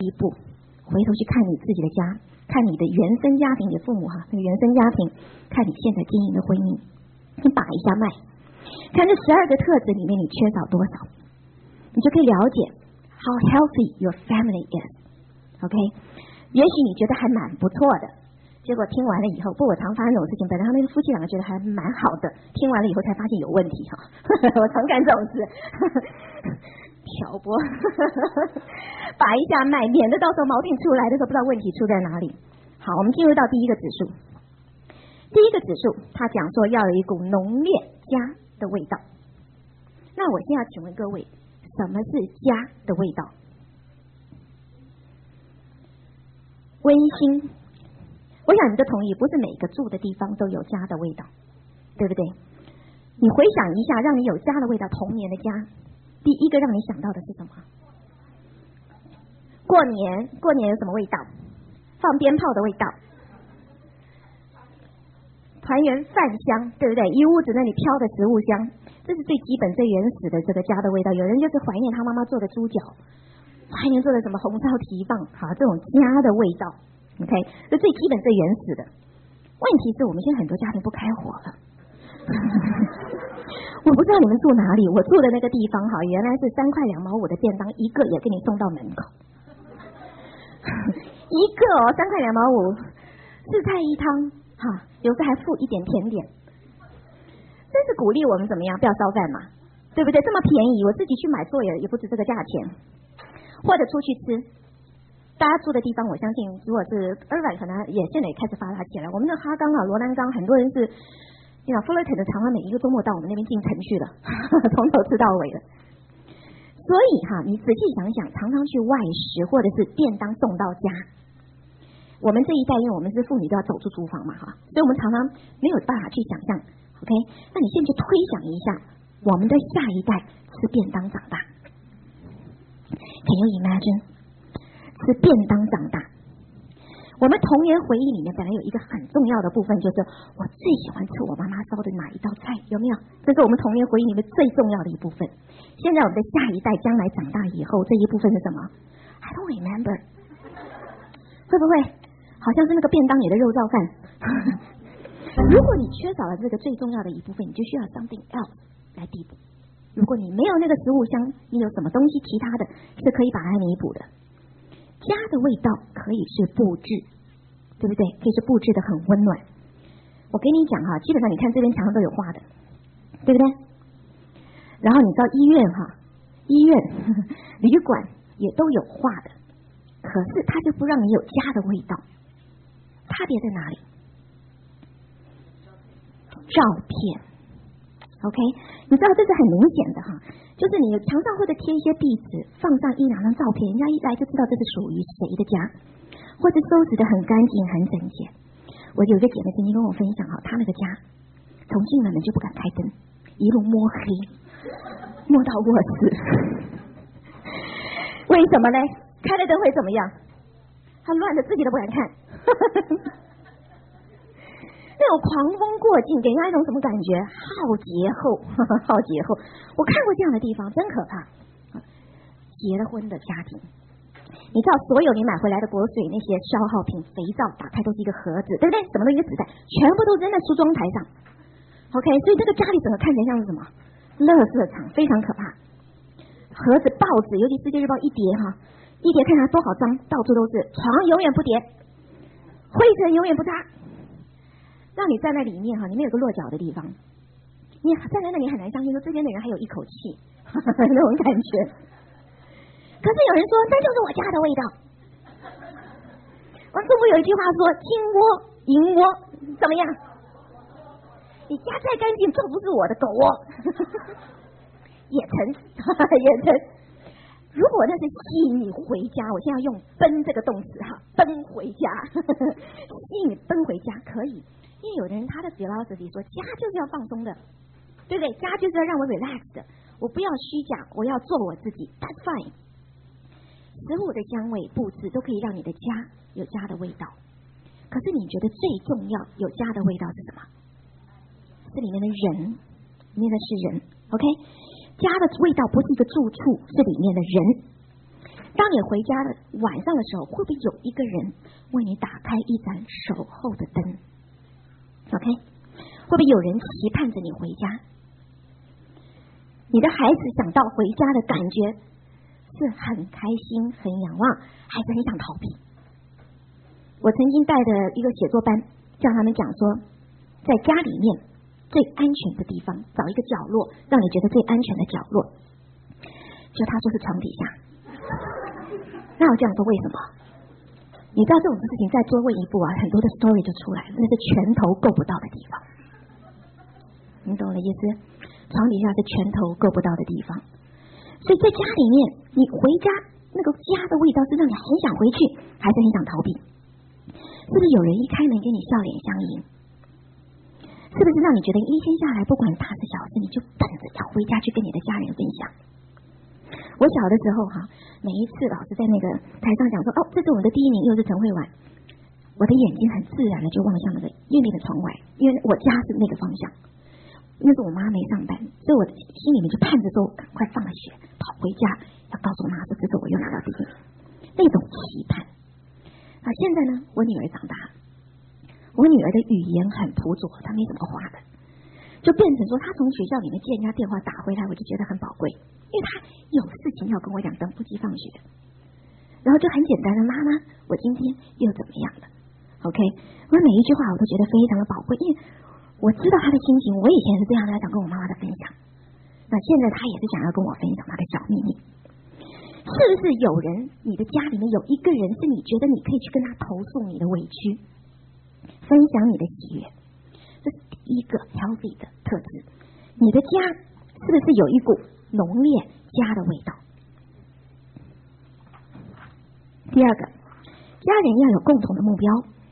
一步，回头去看你自己的家，看你的原生家庭，你父母那个原生家庭，看你现在经营的婚姻，你把一下脉，看这12个特质里面你缺少多少，你就可以了解 how healthy your family is。 OK， 也许你觉得还蛮不错的，结果听完了以后，我常发生这种事情，本来他们夫妻两个觉得还蛮好的，听完了以后才发现有问题我常干这种事挑拨把一下脉，免得到时候毛病出来的时候不知道问题出在哪里。好，我们进入到第一个指数。第一个指数他讲说要有一股浓烈家的味道。那我现在请问各位，什么是家的味道？温馨，我想你都同意，不是每个住的地方都有家的味道，对不对？你回想一下，让你有家的味道，童年的家，第一个让你想到的是什么？过年有什么味道？放鞭炮的味道，团圆饭香，对不对？一屋子那里飘的食物香，这是最基本最原始的这个家的味道。有人就是怀念他妈妈做的猪脚，怀念做的什么红烧蹄膀，这种家的味道。OK， 这最基本最原始的。问题是我们现在很多家庭不开火了我不知道你们住哪里，我住的那个地方原来是3块2毛5的便当，一个也给你送到门口一个3块2毛5，4菜1汤有时还附一点甜点，真是鼓励我们怎么样，不要烧饭嘛，对不对？这么便宜，我自己去买做也不止这个价钱，或者出去吃。大家住的地方，我相信如果是Irvine可能也现在也开始发达起来。我们的哈冈罗兰冈，很多人是Fullerton 的常常每一个周末到我们那边进城去了从头吃到尾了。所以你仔细想想，常常去外食或者是便当送到家，我们这一代因为我们是妇女都要走出厨房嘛所以我们常常没有办法去想象。 OK， 那你现在就推想一下，我们的下一代吃便当长大， Can you imagine？吃便当长大。我们童年回忆里面本来有一个很重要的部分，就是我最喜欢吃我妈妈烧的哪一道菜，有没有？这是我们童年回忆里面最重要的一部分。现在我们的下一代将来长大以后，这一部分是什么？ I don't remember。 会不会好像是那个便当里的肉燥饭如果你缺少了这个最重要的一部分，你就需要 something else 来弥补。如果你没有那个食物香，你有什么东西其他的是可以把它弥补的。家的味道可以是布置，对不对？可以是布置的很温暖。我跟你讲基本上你看这边墙上都有画的，对不对？然后你知道医院旅馆也都有画的，可是它就不让你有家的味道。差别在哪里？照片 OK， 你知道这是很明显的就是你墙上或者贴一些壁纸，放上1-2张照片，人家一来就知道这是属于谁的家，或者收拾的很干净很整洁。我有一个姐妹曾经跟我分享她那个家从进了门就不敢开灯，一路摸黑摸到卧室为什么呢？开了灯会怎么样？她乱的自己都不敢看那种狂风过境给人家一种什么感觉？浩劫后浩劫后，我看过这样的地方，真可怕。结了婚的家庭，你知道所有你买回来的果水那些消耗品，肥皂打开都是一个盒子，对不对？什么都一个纸袋，全部都扔在梳妆台上。OK， 所以这个家里整个看起来像是什么？垃圾场，非常可怕。盒子、报纸，尤其世界日报一叠一叠看它多好脏，到处都是。床永远不叠，灰尘永远不擦。让你站在里面里面有个落脚的地方，你站在那里很难相信说这边的人还有一口气那种感觉。可是有人说那就是我家的味道。我中国有一句话说金窝银窝怎么样？你家再干净，这不是我的狗窝也成也成。如果那是吸引你回家，我现在要用奔这个动词奔回家吸引你奔回家可以，因为有的人他的 philosophy 说家就是要放松的，对不对？家就是要让我 relax 的，我不要虚假，我要做我自己， that's fine。 食物的香味布置都可以让你的家有家的味道，可是你觉得最重要有家的味道是什么？是里面的人，里面的是人。 OK， 家的味道不是一个住处，是里面的人。 当你回家的晚上的时候，会不会有一个人为你打开一盏守候的灯 ？OK， 会不会有人期盼着你回家？你的孩子想到回家的感觉是很开心、很仰望，还是很想逃避？我曾经带的一个写作班，叫他们讲说，在家里面最安全的地方，找一个角落，让你觉得最安全的角落。就他说是床底下。那我这样说为什么？你知道这种事情再多问一步啊，很多的 story 就出来了，那是拳头够不到的地方。你懂我的意思？床底下是拳头够不到的地方。所以在家里面，你回家那个家的味道是让你很想回去，还是很想逃避？是不是有人一开门跟你笑脸相迎？是不是让你觉得一天下来不管大事小事，你就等着要回家去跟你的家人分享？我小的时候哈，每一次老师在那个台上讲说，哦，这是我们的第一名，又是陈慧婉，我的眼睛很自然的就望向那个艳丽的窗外，因为我家是那个方向。那时候我妈没上班，所以我心里面就盼着说，赶快放了学跑回家，要告诉我妈说，这次我又拿到第一名，那种期盼。啊，现在呢，我女儿长大了，我女儿的语言很朴拙，她没怎么话的，就变成说，她从学校里面接人家电话打回来，我就觉得很宝贵，因为她有事情要跟我讲，等不及放学，然后就很简单的，妈妈，我今天又怎么样了 ？OK， 我每一句话我都觉得非常的宝贵，因为我知道她的心情，我以前是这样的，想跟我妈妈的分享，那现在她也是想要跟我分享她的小秘密。是不是有人，你的家里面有一个人是你觉得你可以去跟他投诉你的委屈，分享你的喜悦？这是第一个 healthy 的特质。你的家是不是有一股浓烈家的味道？第二个，家人要有共同的目标。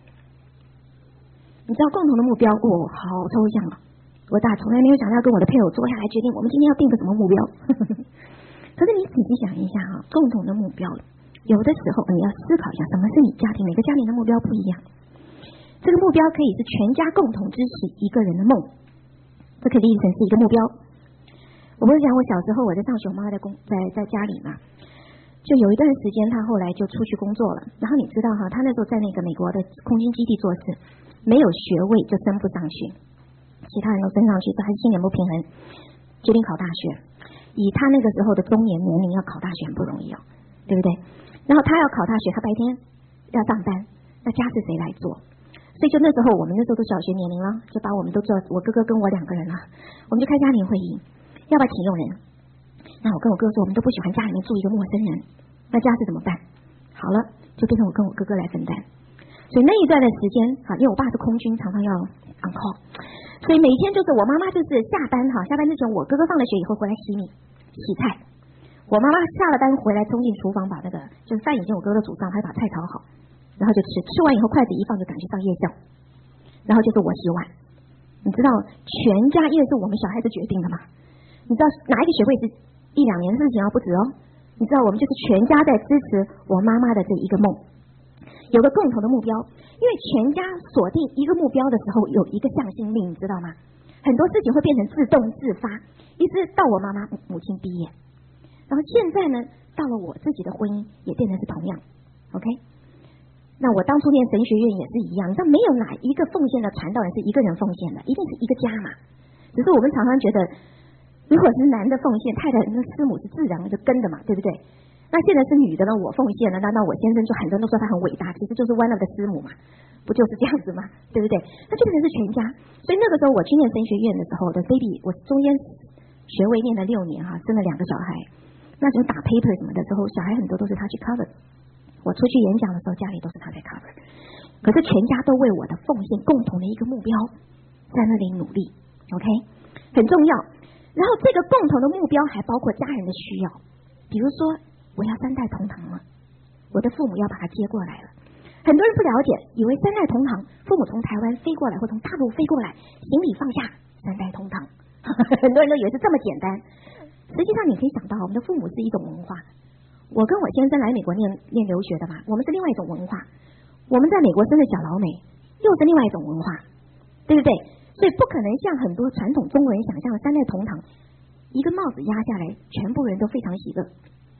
你知道共同的目标，好抽象啊！我从来没有想到跟我的配偶坐下来决定，我们今天要定个什么目标。可是你仔细想一下哈，共同的目标，有的时候你要思考一下，什么是你家庭？每个家庭的目标不一样。这个目标可以是全家共同支持一个人的梦，这可以理解成是一个目标。我不是讲我小时候我在上学，我妈妈在家里嘛，就有一段时间她后来就出去工作了。然后你知道哈，她那时候在那个美国的空军基地做事，没有学位就升不上去，其他人都升上去，所以她心里不平衡，决定考大学。以他那个时候的中年年龄要考大学很不容易哦，对不对？然后他要考大学，他白天要上班，那家是谁来做？所以就那时候我们那时候都小学年龄了，就把我们都做，我哥哥跟我2个人了，我们就开家庭会议，要不要请佣人？那我跟我哥说，我们都不喜欢家里面住一个陌生人，那家是怎么办？好了，就变成我跟我哥哥来分担。所以那一段的时间因为我爸是空军，常常要 on call， 所以每天就是我妈妈就是下班之前我哥哥放了学以后回来洗菜，我妈妈下了班回来冲进厨房把那个就是饭已经我哥哥煮上，还把菜炒好，然后就吃完以后筷子一放就赶去上夜校，然后就是我洗碗。你知道全家因为是我们小孩子决定的嘛，你知道哪一个学会是1-2年的事情不止哦，你知道我们就是全家在支持我妈妈的这一个梦，有个共同的目标，因为全家锁定一个目标的时候有一个向心力，你知道吗？很多事情会变成自动自发，一直到我妈妈母亲毕业，然后现在呢，到了我自己的婚姻也变成是同样 ，OK？ 那我当初念神学院也是一样，你知道没有哪一个奉献的传道人是一个人奉献的，一定是一个家嘛。只是我们常常觉得，如果是男的奉献，太太那师母是自然就跟的嘛，对不对？那现在是女的呢，我奉献了，那我先生就很多人都说他很伟大，其实就是 one of the 师母嘛，不就是这样子吗？对不对？那就变成是全家。所以那个时候我去念神学院的时候的 baby， 我中间学位念了6年生了2个小孩，那时候打 paper 什么的时候，小孩很多都是他去 cover， 我出去演讲的时候家里都是他在 cover， 可是全家都为我的奉献共同的一个目标在那里努力 ，OK， 很重要。然后这个共同的目标还包括家人的需要，比如说我要3代同堂了，我的父母要把他接过来了。很多人不了解，以为3代同堂，父母从台湾飞过来或从大陆飞过来，行李放下，3代同堂。很多人都以为是这么简单，实际上你可以想到，我们的父母是一种文化。我跟我先生来美国念留学的嘛，我们是另外一种文化。我们在美国生的小老美，又是另外一种文化，对不对？所以不可能像很多传统中国人想象的3代同堂，一个帽子压下来，全部人都非常喜乐。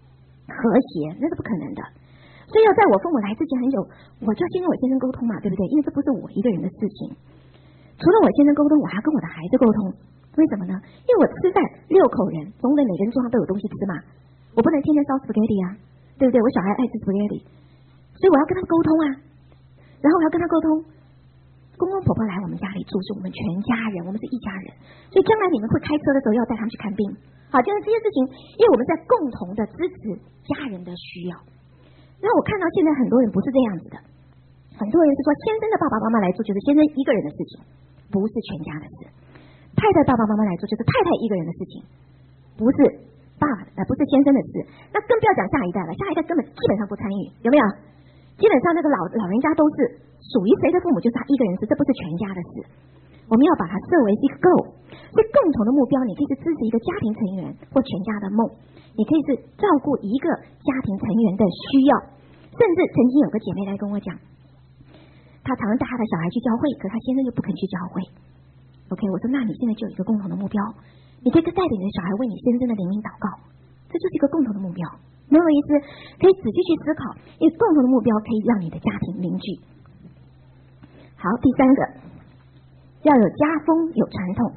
和谐，那是不可能的。所以要在我父母来之前很久，我就要先跟我先生沟通嘛，对不对？因为这不是我一个人的事情。除了我先生沟通，我还要跟我的孩子沟通。为什么呢？因为我吃饭6口人，总得每个人桌上都有东西吃嘛，我不能天天烧 spaghetti 啊，对不对？我小孩爱吃 spaghetti， 所以我要跟他沟通啊。然后我要跟他沟通，公公婆婆来我们家里住，是我们全家人，我们是一家人，所以将来你们会开车的时候要带他们去看病。好，就是这些事情，因为我们在共同的支持家人的需要。那我看到现在很多人不是这样子的，很多人是说先生的爸爸妈妈来住就是先生一个人的事情，不是全家的事；太太爸爸妈妈来住就是太太一个人的事情，不是不是先生的事。那更不要讲下一代了，下一代根本基本上不参与，有没有？基本上那个老人家都是属于谁的父母就是他一个人的事，这不是全家的事。我们要把它设为一个 goal， 所以共同的目标，你可以是支持一个家庭成员或全家的梦，你可以是照顾一个家庭成员的需要。甚至曾经有个姐妹来跟我讲，她常带她的小孩去教会，可她先生就不肯去教会。OK， 我说那你现在就有一个共同的目标，你可以带着你的小孩为你先生的灵命祷告，这就是一个共同的目标。没有意思，可以仔细去思考，因为共同的目标可以让你的家庭凝聚。好，第3个，要有家风有传统。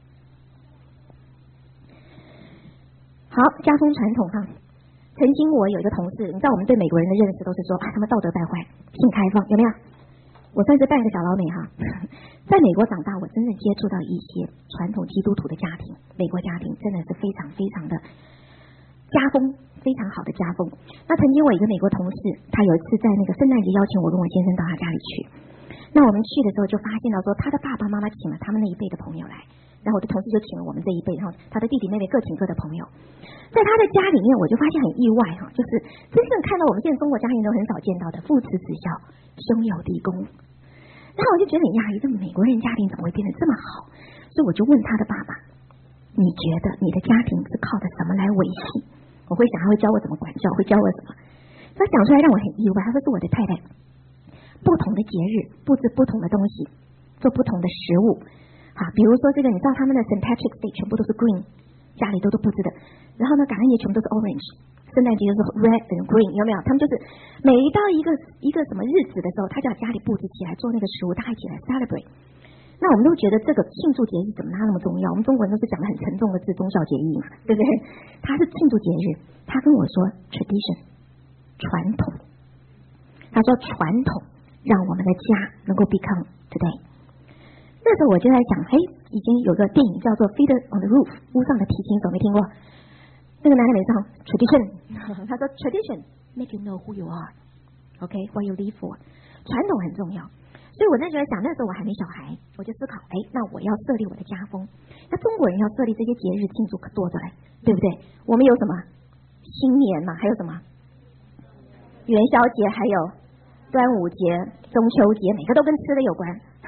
好，家风传统哈。曾经我有一个同事，你知道我们对美国人的认识都是说他们道德败坏、性开放，有没有？我算是半个小老美哈。在美国长大，我真正接触到一些传统基督徒的家庭，美国家庭真的是非常非常的家风，非常好的家风。那曾经我一个美国同事，他有一次在那个圣诞节邀请我跟我先生到他家里去。那我们去的时候就发现到说，他的爸爸妈妈请了他们那一辈的朋友来，然后我的同事就请了我们这一辈，然后他的弟弟妹妹各请各的朋友。在他的家里面，我就发现很意外哈，就是真正看到我们现在中国家庭都很少见到的父慈子孝、兄友弟恭。然后我就觉得很讶异，这美国人家庭怎么会变得这么好？所以我就问他的爸爸，你觉得你的家庭是靠着什么来维系？我会想他会教我怎么管教，会教我什么？他讲出来让我很意外，他说是我的太太不同的节日布置不同的东西，做不同的食物啊，比如说这个你知道他们的 St. Patrick's Day 全部都是 green， 家里都布置的，然后呢感恩节全部都是 orange， 圣诞节就是 red and green， 有没有？他们就是每一到一个什么日子的时候，他就要家里布置起来做那个食物，大家一起来 celebrate。那我们都觉得这个庆祝节日怎么那么重要？我们中国人都是讲的很沉重的字，忠孝节义嘛，对不对？他是庆祝节日，他跟我说 tradition 传统，他说传统让我们的家能够 become today。那时候我就在想，以前有个电影叫做《Fiddler on the Roof》，屋上的提琴手，没听过？那个男的没唱 tradition， 他说 tradition make you know who you are，OK， what you live for， 传统很重要。所以我那时候想，那时候我还没小孩，我就思考，那我要设立我的家风。那中国人要设立这些节日庆祝可多着嘞，对不对？我们有什么新年嘛，还有什么元宵节，还有端午节、中秋节，每个都跟吃的有关。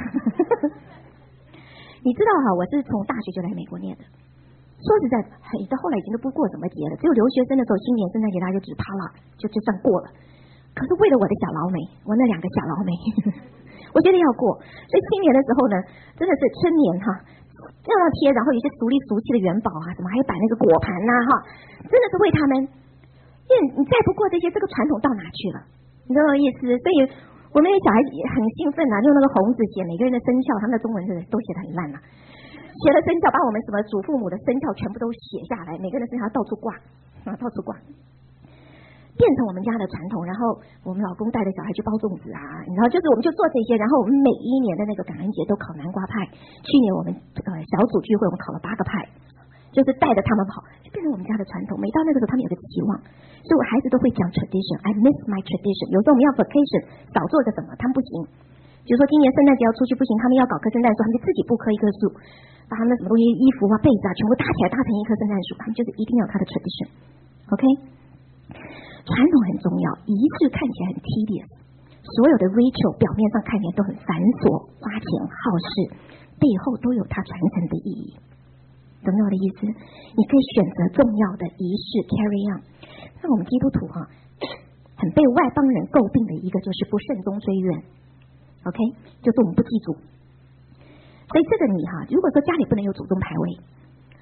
你知道哈，我是从大学就来美国念的。说实在，到后来已经都不过什么节了，只有留学生的时候，新年、圣诞节大家就只趴了，就算过了。可是为了我的小老美，我那2个小老美。我觉得要过，所以新年的时候呢，真的是春年哈，这样贴，然后有些俗里俗气的元宝啊，什么还摆那个果盘呐哈，真的是为他们，因为你再不过这些，这个传统到哪去了？你懂我意思？所以我们小孩很兴奋啊，用那个红纸写每个人的生肖，他们的中文都写得很烂啊，写了生肖，把我们什么祖父母的生肖全部都写下来，每个人的生肖到处挂啊，到处挂。变成我们家的传统，然后我们老公带着小孩去包粽子啊，然后就是我们就做这些，然后我们每一年的那个感恩节都烤南瓜派。去年我们小组聚会，我们烤了8个派，就是带着他们跑，就变成我们家的传统。每到那个时候，他们有个期望，所以我孩子都会讲 tradition。I miss my tradition。有时候我们要 vacation， 少做个什么，他们不行。比如说今年圣诞节要出去不行，他们要搞棵圣诞树，他们就自己不刻一棵树，把他们的什么东西、衣服啊、被子啊，全部搭起来，搭成一棵圣诞树。他们就是一定要他的 tradition。OK。传统很重要，仪式看起来很 tedious， 所有的 ritual 表面上看起来都很繁琐、花钱耗事，背后都有它传承的意义。懂我的意思？你可以选择重要的仪式 carry on。那我们基督徒很被外邦人诟病的一个就是不慎终追远 ，OK， 就是我们不祭祖。所以这个你如果说家里不能有祖宗牌位，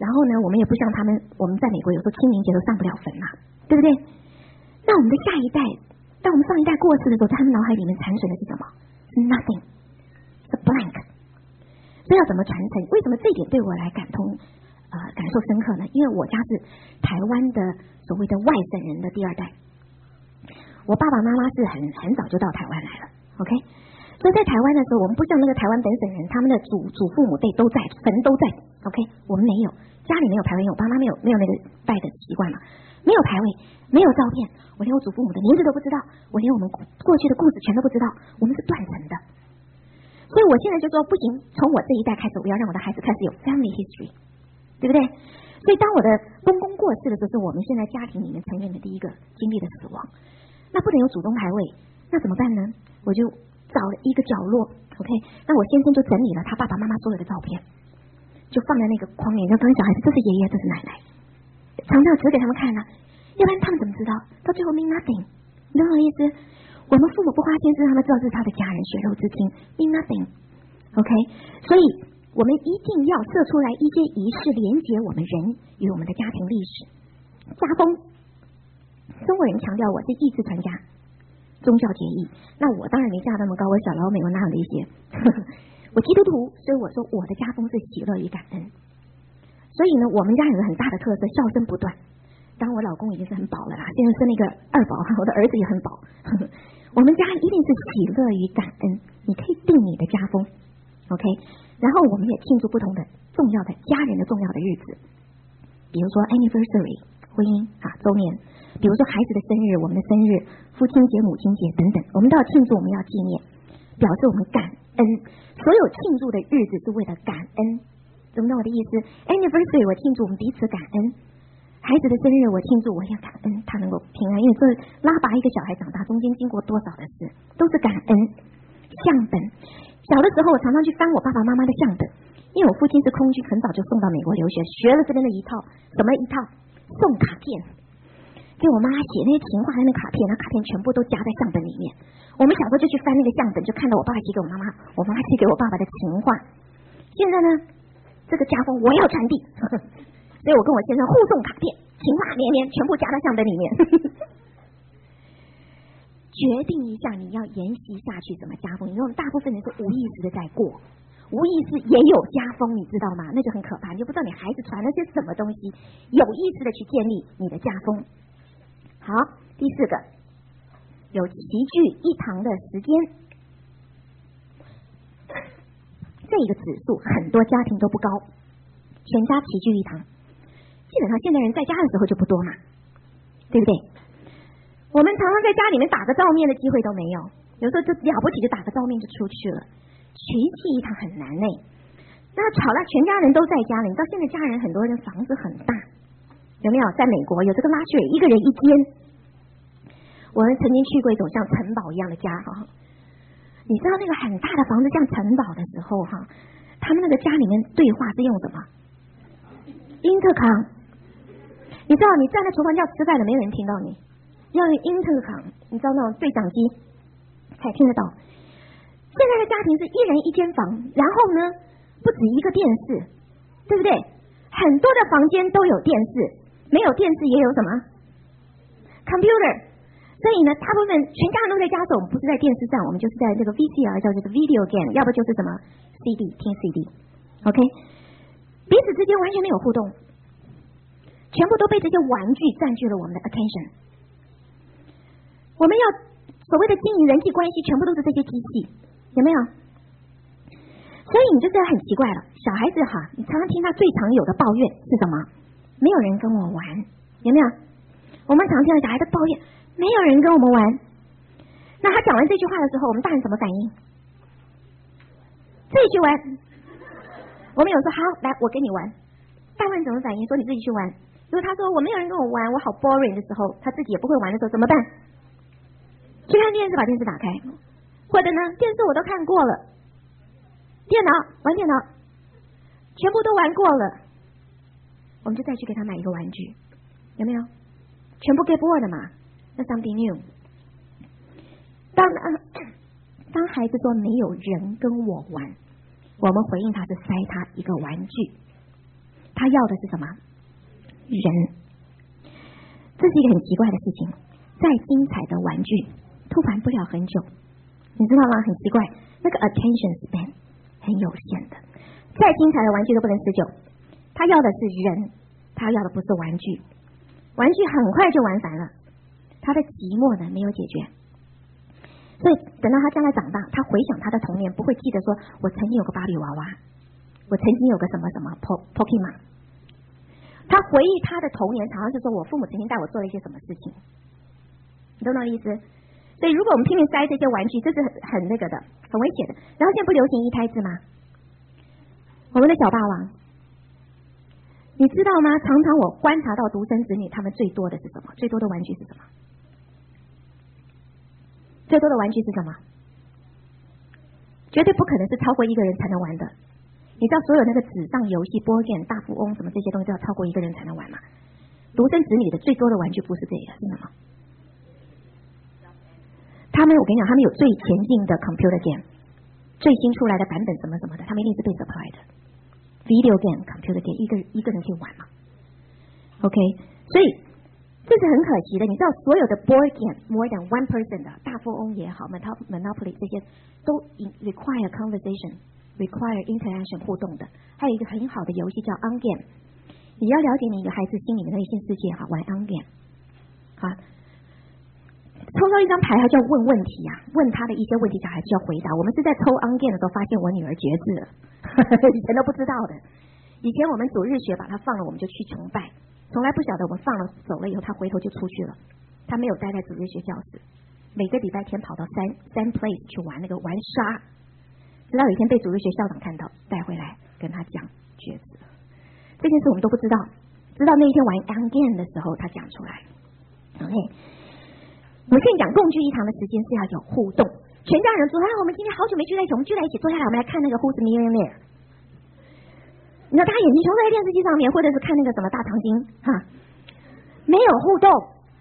然后呢，我们也不像他们，我们在美国有时候清明节都上不了坟嘛，对不对？那我们的下一代，当我们上一代过世的时候，在他们脑海里面残存的是什么？是 nothing， 是 blank。所以要怎么传承？为什么这一点对我来感受深刻呢？因为我家是台湾的所谓的外省人的第二代，我爸爸妈妈是很早就到台湾来了 ，OK。所以在台湾的时候，我们不像那个台湾本省人，他们的祖父母辈都在，坟都在 ，OK， 我们没有，家里没有牌位，我爸妈没有那个拜的习惯嘛，没有牌位，没有照片，我连我祖父母的名字都不知道，我连我们过去的故事全都不知道，我们是断层的。所以我现在就说不行，从我这一代开始，我要让我的孩子开始有 family history， 对不对？所以当我的公公过世的时候，是我们现在家庭里面成员的第一个经历的死亡，那不能有祖宗牌位，那怎么办呢？我就找了一个角落 ，OK， 那我先生就整理了他爸爸妈妈所有的照片，就放在那个框里，就告诉小孩子这是爷爷，这是奶奶，常常指给他们看了，要不然他们怎么知道？到最后 mean nothing， 你懂我意思？我们父母不花心思，他们知道这是他的家人，血肉之亲 mean nothing，OK， 所以我们一定要设出来一些仪式，连接我们人与我们的家庭历史。家风，中国人强调我是意志传家。宗教节义，那我当然没嫁那么高，我小老美，我哪有那些？我基督徒，所以我说我的家风是喜乐与感恩。所以呢，我们家有个很大的特色，笑声不断。当然我老公已经是很饱了啦，现在生了一个二宝，我的儿子也很饱。我们家一定是喜乐与感恩，你可以定你的家风 ，OK。然后我们也庆祝不同的重要的家人的重要的日子，比如说 anniversary 婚姻周年，比如说孩子的生日，我们的生日。父亲节、母亲节等等，我们都要庆祝，我们要纪念，表示我们感恩。所有庆祝的日子是为了感恩，懂不懂我的意思 ？Anniversary 我庆祝我们彼此感恩，孩子的生日我庆祝我要感恩他能够平安，因为这拉拔一个小孩长大中间经过多少的事，都是感恩。相本，小的时候我常常去翻我爸爸妈妈的相本，因为我父亲是空军，很早就送到美国留学，学了这边的一套什么一套送卡片。给我妈写那些情话的那卡片，那卡片全部都夹在相本里面。我们小时候就去翻那个相本，就看到我爸寄给我妈妈，我妈寄给我爸爸的情话。现在呢，这个家风我要传递，所以我跟我先生互送卡片，情话绵绵，全部夹在相本里面。决定一下你要沿袭下去什么家风，因为我们大部分人是无意识的在过，无意识也有家风，你知道吗？那就很可怕，你就不知道你孩子传了些什么东西，有意识的去建立你的家风。好，第四个，有齐聚一堂的时间，这个指数很多家庭都不高，全家齐聚一堂，基本上现代人在家的时候就不多嘛，对不对？我们常常在家里面打个照面的机会都没有，有时候就了不起就打个照面就出去了，齐聚一堂很难呢。那吵了全家人都在家了，你知道现在家人很多人房子很大。有没有在美国有这个luxury，一个人一间？我们曾经去过一种像城堡一样的家哈，你知道那个很大的房子像城堡的时候哈，他们那个家里面对话是用什么 ？intercom， 你知道你站在厨房要吃饭的，没有人听到你，要用 intercom， 你知道那种对讲机才听得到。现在的家庭是一人一间房，然后呢不止一个电视，对不对？很多的房间都有电视。没有电视也有什么 computer， 所以呢，大部分全家人都在家的时候，我们不是在电视上，我们就是在这个 VCR 叫这个 video game， 要不就是什么 CD 听 CD，OK， 彼此之间完全没有互动，全部都被这些玩具占据了我们的 attention。我们要所谓的经营人际关系，全部都是这些机器，有没有？所以你就知道很奇怪了，小孩子哈，你常常听他最常有的抱怨是什么？没有人跟我玩，有没有？我们常听到小孩子抱怨，没有人跟我们玩。那他讲完这句话的时候，我们大人怎么反应？自己去玩。我们有说好，来，我跟你玩。大人怎么反应？说你自己去玩。如果他说我没有人跟我玩，我好 boring 的时候，他自己也不会玩的时候，怎么办？去看电视，把电视打开，或者呢，电视我都看过了，电脑玩电脑，全部都玩过了。我们就再去给他买一个玩具，有没有？全部 get bored 嘛，那 something new。当孩子说没有人跟我玩，我们回应他是塞他一个玩具，他他要的是什么？人。这是一个很奇怪的事情，再精彩的玩具都玩不了很久，你知道吗？很奇怪，那个 attention span 很有限的，再精彩的玩具都不能持久。他要的是人，他要的不是玩具，玩具很快就玩烦了，他的寂寞呢没有解决。所以等到他将来长大，他回想他的童年，不会记得说我曾经有个芭比娃娃，我曾经有个什么什么 Pokemon。他回忆他的童年，常常是说我父母曾经带我做了一些什么事情，你懂我的意思？所以如果我们拼命塞这些玩具，这是很那个的，很危险的。然后现在不流行一胎制吗？我们的小霸王，你知道吗？常常我观察到独生子女，他们最多的是什么？最多的玩具是什么？最多的玩具是什么？绝对不可能是超过一个人才能玩的。你知道所有那个纸上游戏、board game、大富翁什么这些东西都要超过一个人才能玩吗？独生子女的最多的玩具不是这个，是什么？他们我跟你讲，他们有最前进的 computer game， 最新出来的版本什么什么的，他们一定是被 supply 的 video game、computer game， 一个人可以玩嘛 ？OK， 所以这是很可惜的。你知道所有的 board game more than one person 的大富翁也好 ，Monopoly 这些都 require conversation。require interaction 互动的，还有一个很好的游戏叫 on game。你要了解你一个孩子心里面的内心世界，哈，玩 on game。好，抽到一张牌，他就要问问题呀，问他的一些问题，小孩子就要回答。我们是在抽 on game 的时候，发现我女儿绝志了，以前都不知道的。以前我们主日学把她放了，我们就去崇拜，从来不晓得我们放了走了以后，她回头就出去了，她没有待在主日学教室，每个礼拜天跑到三 place 去玩那个玩沙。直到有一天被主日学校长看到，带回来跟他讲绝子了。这件事我们都不知道，直到那一天玩 on game 的时候，他讲出来。OK， 我跟你讲，共聚一堂的时间是要有互动，全家人说：“我们今天好久没聚在一起，我们聚在一起坐下来，我们来看那个 Who's Millionaire。”你知道，大家眼睛全在电视机上面，或者是看那个什么大长今哈，没有互动。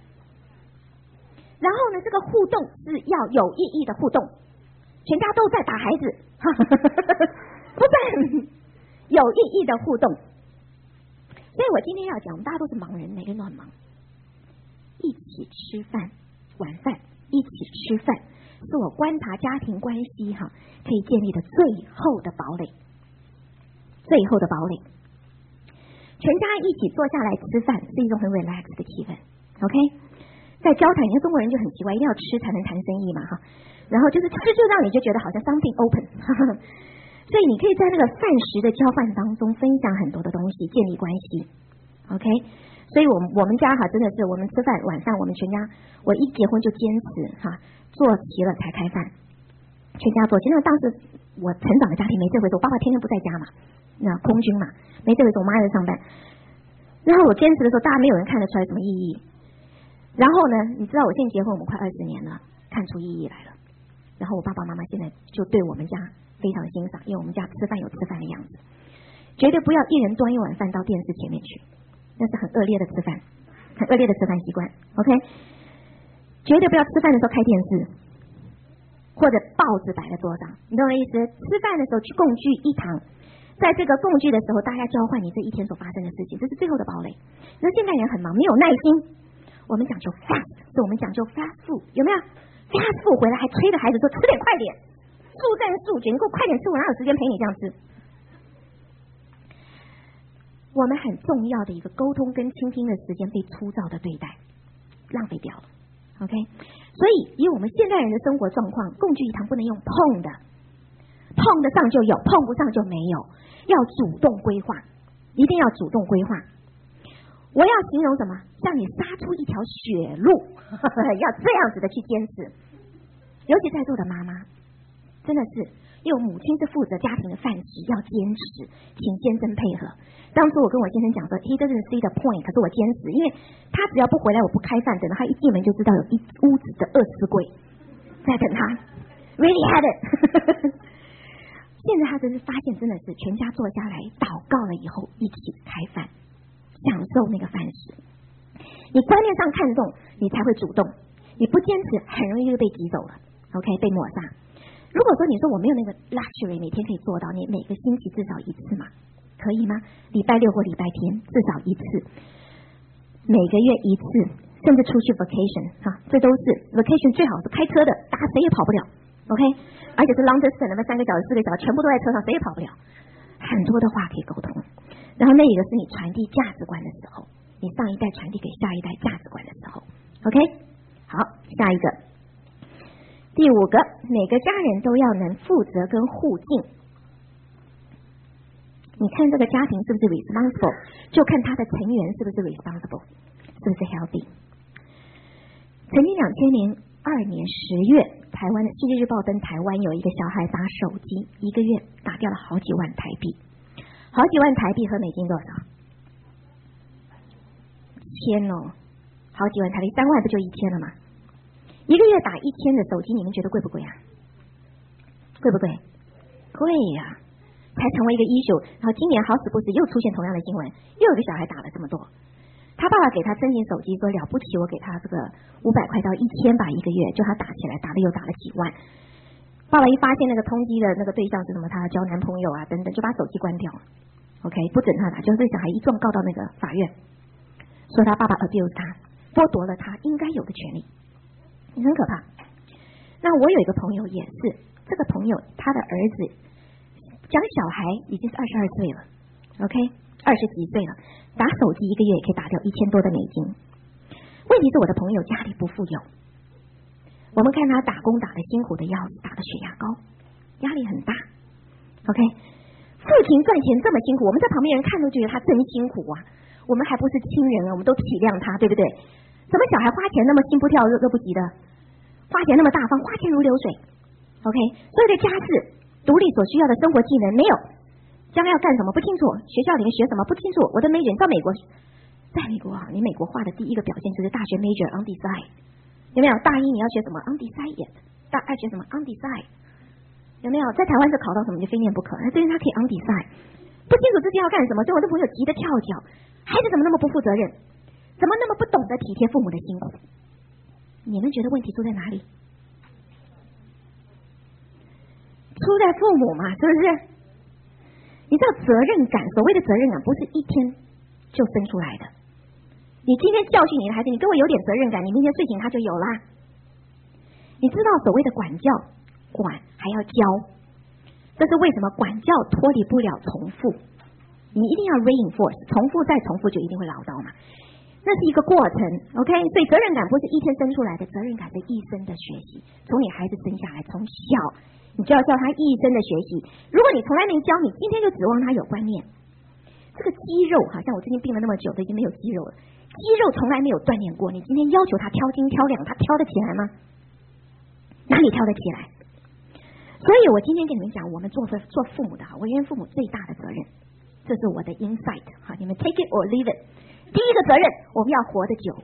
然后呢，这个互动是要有意义的互动。全家都在打孩子，不是有意义的互动。所以我今天要讲，我们大家都是忙人，每个人都很忙。一起吃饭，晚饭一起吃饭，是我观察家庭关系可以建立的最后的堡垒，最后的堡垒。全家一起坐下来吃饭，是一种很 relax 的气氛。OK， 在交谈，因为中国人就很奇怪，一定要吃才能谈生意嘛哈。然后就让你就觉得好像 something open， 所以你可以在那个饭食的交换当中分享很多的东西，建立关系。OK， 所以我们家真的是我们吃饭晚上我们全家，我一结婚就坚持做齐了才开饭，全家做。其实当时我成长的家庭没这回事，我爸爸天天不在家嘛，那空军嘛，没这回事，我妈也在上班。然后我坚持的时候，大家没有人看得出来什么意义。然后呢，你知道我现在结婚我们快20年了，看出意义来了。然后我爸爸妈妈现在就对我们家非常的欣赏，因为我们家吃饭有吃饭的样子，绝对不要一人端一碗饭到电视前面去，那是很恶劣的吃饭，很恶劣的吃饭习惯。OK， 绝对不要吃饭的时候开电视，或者报纸摆在桌上，你懂我的意思？吃饭的时候去共聚一堂，在这个共聚的时候，大家交换你这一天所发生的事情，这是最后的堡垒。那现代人很忙，没有耐心，我们讲究 fast， 所以我们讲究 fast food， 有没有？fast food 回来还催着孩子说吃点快点，速战速决，你给我快点吃，我哪有时间陪你这样吃？我们很重要的一个沟通跟倾听的时间被粗糙的对待，浪费掉了。OK， 所以以我们现代人的生活状况，共聚一堂不能用碰的，碰得上就有，碰不上就没有，要主动规划，一定要主动规划。我要形容什么？像你杀出一条血路，要这样子的去坚持。尤其在座的妈妈，真的是，因为母亲是负责家庭的饭食，要坚持，请先生配合。当初我跟我先生讲说 ，he doesn't see the point， 可是我坚持，因为他只要不回来，我不开饭，等到他一进门就知道有一屋子的饿死鬼在等他 ，really had it 。现在他真是发现，真的是全家坐下来祷告了以后，一起开饭。享受那个饭食，你观念上看重，你才会主动。你不坚持，很容易就被挤走了。OK， 被抹杀。如果说你说我没有那个 luxury， 每天可以做到，你每个星期至少一次嘛， 可以吗？礼拜六或礼拜天至少一次，每个月一次，甚至出去 vacation 这都是 vacation 最好是开车的，大家谁也跑不了 OK， 而且是 long distance 3个小时4个小时全部都在车上，谁也跑不了，很多的话可以沟通。然后那一个是你传递价值观的时候，你上一代传递给下一代价值观的时候 OK。 好，下一个第5个，每个家人都要能负责跟互敬。你看这个家庭是不是 responsible， 就看他的成员是不是 responsible， 是不是 healthy。 曾经2002年10月，台湾的《世界日报》登台湾有一个小孩打手机1个月打掉了好几万台币，好几万台币和美金多少？天哦，好几万台币，3万不就1000了吗？1个月打1000的手机，你们觉得贵不贵啊？贵不贵？贵呀，才成为一个issue。然后今年好死不死又出现同样的新闻，又有个小孩打了这么多。他爸爸给他申请手机说了不起，我给他这个500块到1000吧1个月，就他打起来，打了又打了几万。爸爸一发现那个通缉的那个对象是什么，他交男朋友啊等等，就把手机关掉了。OK， 不准他打，就是这小孩一状告到那个法院，说他爸爸 abuse 他，剥夺了他应该有的权利，很可怕。那我有一个朋友也是，这个朋友他的儿子讲小孩已经是22岁了 OK， 20几岁了，打手机1个月也可以打掉1000多的美金。问题是我的朋友家里不富有，我们看他打工打得辛苦的要死，打得血压高，压力很大 OK。 父亲赚钱这么辛苦，我们在旁边人看都觉得他真辛苦啊，我们还不是亲人啊，我们都体谅他，对不对？怎么小孩花钱那么心不跳热不急的，花钱那么大方，花钱如流水 OK。 所有的家事独立所需要的生活技能没有，将来要干什么不清楚，学校里面学什么不清楚。我的 major 到美国，在美国你美国化的第一个表现就是大学 major undecided， 有没有？大一你要学什么 undecided， 大二学什么 undecided， 有没有？在台湾是考到什么就非念不可，那这边他可以 undecided， 不清楚自己要干什么，所以我的朋友急得跳脚，孩子怎么那么不负责任，怎么那么不懂得体贴父母的辛苦？你们觉得问题出在哪里？出在父母嘛，是不是？你知道责任感，所谓的责任感不是一天就生出来的。你今天教训你的孩子，你跟我有点责任感，你明天睡醒他就有啦。你知道所谓的管教，管还要教，这是为什么？管教脱离不了重复，你一定要 reinforce， 重复再重复就一定会唠叨嘛。那是一个过程 OK， 所以责任感不是一天生出来的，责任感是一生的学习。从你孩子生下来，从小你就要教他一生的学习。如果你从来没教，你今天就指望他有观念。这个肌肉好像我最近病了那么久都已经没有肌肉了，肌肉从来没有锻炼过，你今天要求他挑斤挑两，他挑得起来吗？哪里挑得起来？所以我今天跟你们讲，我们做父母的为人父母最大的责任，这是我的 insight， 你们 take it or leave it。第一个责任，我们要活得久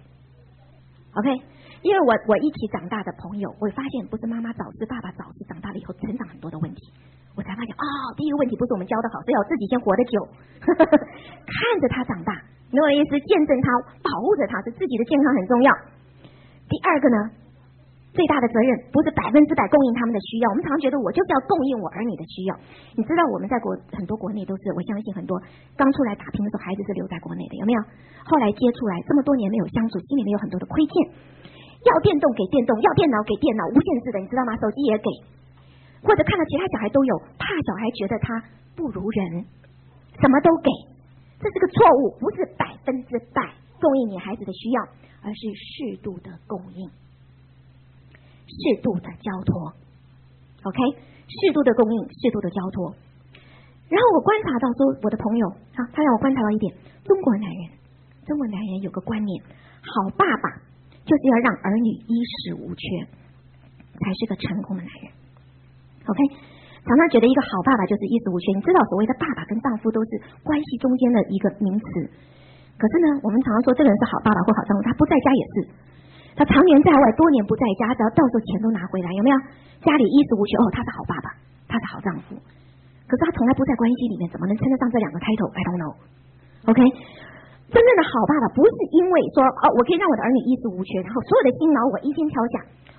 OK。 因为我一起长大的朋友，我发现不是妈妈早逝，爸爸早逝，长大了以后成长很多的问题，我才发现第一个问题不是我们教的好，是要自己先活得久看着他长大，没有意思，见证他，保护着他，是自己的健康很重要。第二个呢，最大的责任不是100%供应他们的需要，我们常常觉得我就是要供应我儿女的需要。你知道我们在很多国内都是，我相信很多刚出来打拼的时候，孩子是留在国内的，有没有？后来接出来这么多年没有相处，心里面有很多的亏欠，要电动给电动，要电脑给电脑，无限制的，你知道吗？手机也给，或者看到其他小孩都有，怕小孩觉得他不如人，什么都给，这是个错误，不是100%供应你孩子的需要，而是适度的供应，适度的交托 OK， 适度的供应，适度的交托。然后我观察到说，我的朋友他让我观察到一点，中国男人有个观念，好爸爸就是要让儿女衣食无缺，才是个成功的男人 OK。 常常觉得一个好爸爸就是衣食无缺，你知道所谓的爸爸跟丈夫都是关系中间的一个名词，可是呢我们常常说这个人是好爸爸或好丈夫，他不在家也是，他常年在外，多年不在家，只要到时候钱都拿回来，有没有？家里衣食无缺，他是好爸爸，他是好丈夫。可是他从来不在关系里面，怎么能称得上这2个title ？I don't know。OK， 真正的好爸爸不是因为说我可以让我的儿女衣食无缺，然后所有的辛劳我一肩挑下，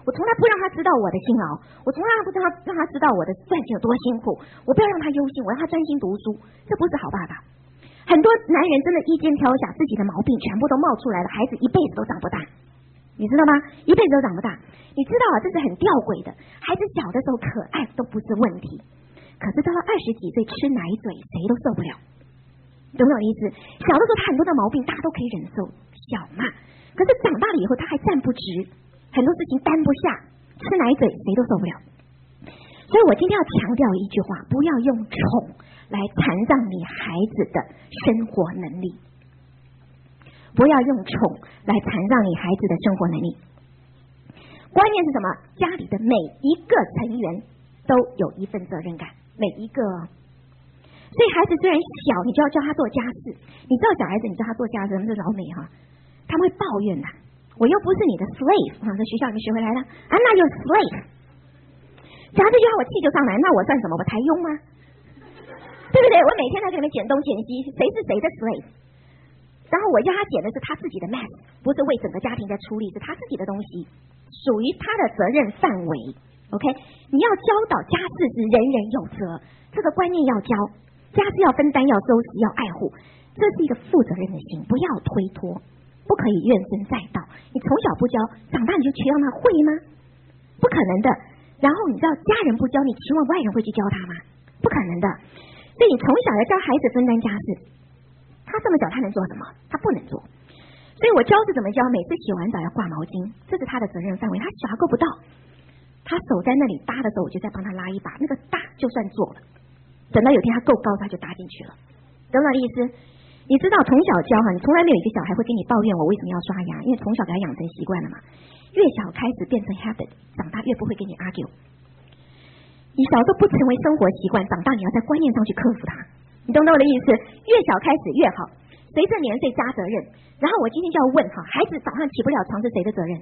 我从来不让他知道我的辛劳，我从来不让他知道我的赚钱有多辛苦，我不要让他忧心，我让他专心读书，这不是好办法。很多男人真的一肩挑下，自己的毛病全部都冒出来了，孩子一辈子都长不大，你知道吗？一辈子都长不大。你知道啊，这是很吊诡的。孩子小的时候可爱都不是问题，可是到了20几岁吃奶嘴，谁都受不了，懂不懂意思？小的时候他很多的毛病大家都可以忍受，小嘛。可是长大了以后他还站不直，很多事情担不下，吃奶嘴谁都受不了。所以我今天要强调一句话，不要用宠来缠上你孩子的生活能力，不要用宠来缠上你孩子的生活能力。关键是什么？家里的每一个成员都有一份责任感，每一个。所以孩子虽然小，你就要教他做家事。你知道小孩子，你教他做家事，什么是老美哈？他们会抱怨的，我又不是你的 slave 啊，在学校里面学回来的 ，I'm not your slave。讲这句话我气就上来，那我算什么？我台佣吗？对不对？我每天在这里面捡东捡西，谁是谁的 slave？ 然后我要他捡的是他自己的 mess， 不是为整个家庭在出力，是他自己的东西，属于他的责任范围。OK， 你要教导家事是人人有责，这个观念要教，家事要分担，要收拾，要爱护，这是一个负责任的心，不要推脱，不可以怨声载道。你从小不教，长大你就期望他会吗？不可能的。然后你知道家人不教，你期望外人会去教他吗？不可能的。所以你从小要教孩子分担家事，他这么小他能做什么？他不能做。所以我教是怎么教，每次洗完澡要挂毛巾，这是他的责任范围，他小还够不到，他手在那里搭的时候，我就再帮他拉一把，那个搭就算做了，等到有天他够高他就搭进去了，懂我的意思？你知道从小教哈，你从来没有一个小孩会跟你抱怨我为什么要刷牙，因为从小给他养成习惯了嘛。越小开始变成 habit， 长大越不会跟你 argue。你小时候不成为生活习惯，长大你要在观念上去克服它，你懂我的意思？越小开始越好，随着年岁加责任。然后我今天就要问哈，孩子早上起不了床是谁的责任？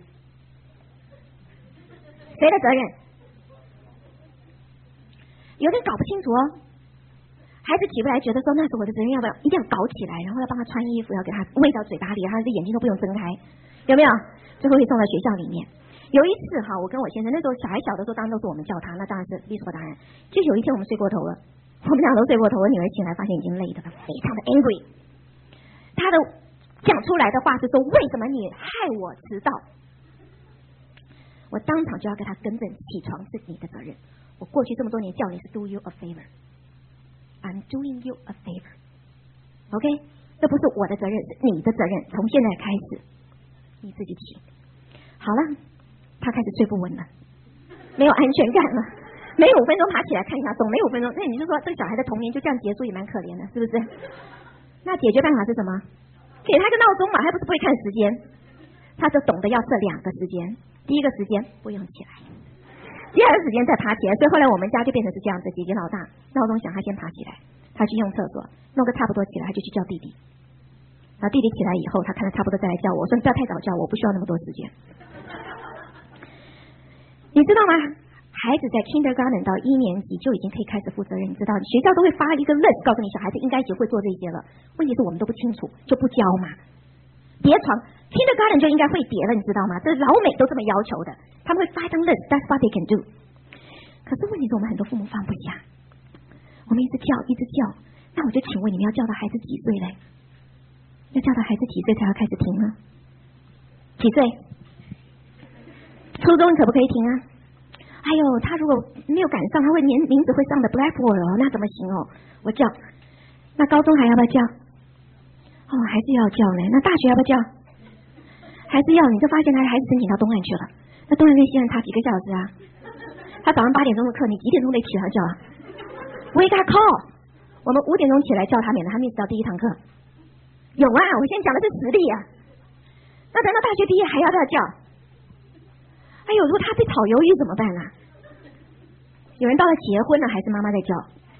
谁的责任？有点搞不清楚哦。孩子起不来，觉得说那是我的责任，要不要一定要搞起来，然后要帮他穿衣服，要给他喂到嘴巴里，他的眼睛都不用睁开，有没有？最后会送到学校里面。有一次哈，我跟我先生那时候小孩小的时候，当然都是我们叫他，那当然是理所当然。就有一天我们睡过头了，我们俩都睡过头，我女儿醒来发现已经累的非常的 angry， 她的讲出来的话是说为什么你害我迟到？我当场就要给他更正，起床是你的责任。我过去这么多年叫你是 do you a favor。I'm doing you a favor. OK， 这不是我的责任，是你的责任。从现在开始，你自己起。好了，他开始睡不稳了，没有安全感了。每5分钟爬起来看一下，总每5分钟，那你就说这个小孩的童年就这样结束，也蛮可怜的，是不是？那解决办法是什么？给他个闹钟嘛，还不是不会看时间，他就懂得要设2个时间。第一个时间不用起来。第2个时间再爬起来，所以后来我们家就变成是这样子：姐姐老大，闹钟响，他先爬起来，他去用厕所，弄个差不多起来，他就去叫弟弟。然后弟弟起来以后，他看他差不多再来叫我，我说你不要太早叫我，不需要那么多时间。你知道吗？孩子在 kindergarten 到1年级就已经可以开始负责任，你知道，学校都会发一个 list 告诉你小孩子应该已经会做这些了。问题是我们都不清楚，就不教嘛。叠床 kindergarten 就应该会叠了，你知道吗？这老美都这么要求的，他们会发一张 list， that's what they can do。可是问题是我们很多父母放不下，我们一直叫一直叫，那我就请问你们要教导孩子几岁嘞？要教导孩子几岁才要开始停呢？几岁？初中可不可以停啊？哎呦，他如果没有赶上，他会名字会上的 blackboard 哦，那怎么行哦？我叫。那高中还要不要叫？哦，还是要叫呢。那大学要不要叫？还是要。你就发现他孩子申请到东岸去了，那东岸跟西岸差几个小时啊？他早上8点钟的课，你几点钟得起来叫啊 ？Wake up call， 我们5点钟起来叫他，免得他 miss 掉第1堂课。有啊，我现在讲的是实例啊。那等到大学毕业还要不要叫？哎呦，如果他被炒鱿鱼怎么办啊？有人到了结婚了，还是妈妈在叫？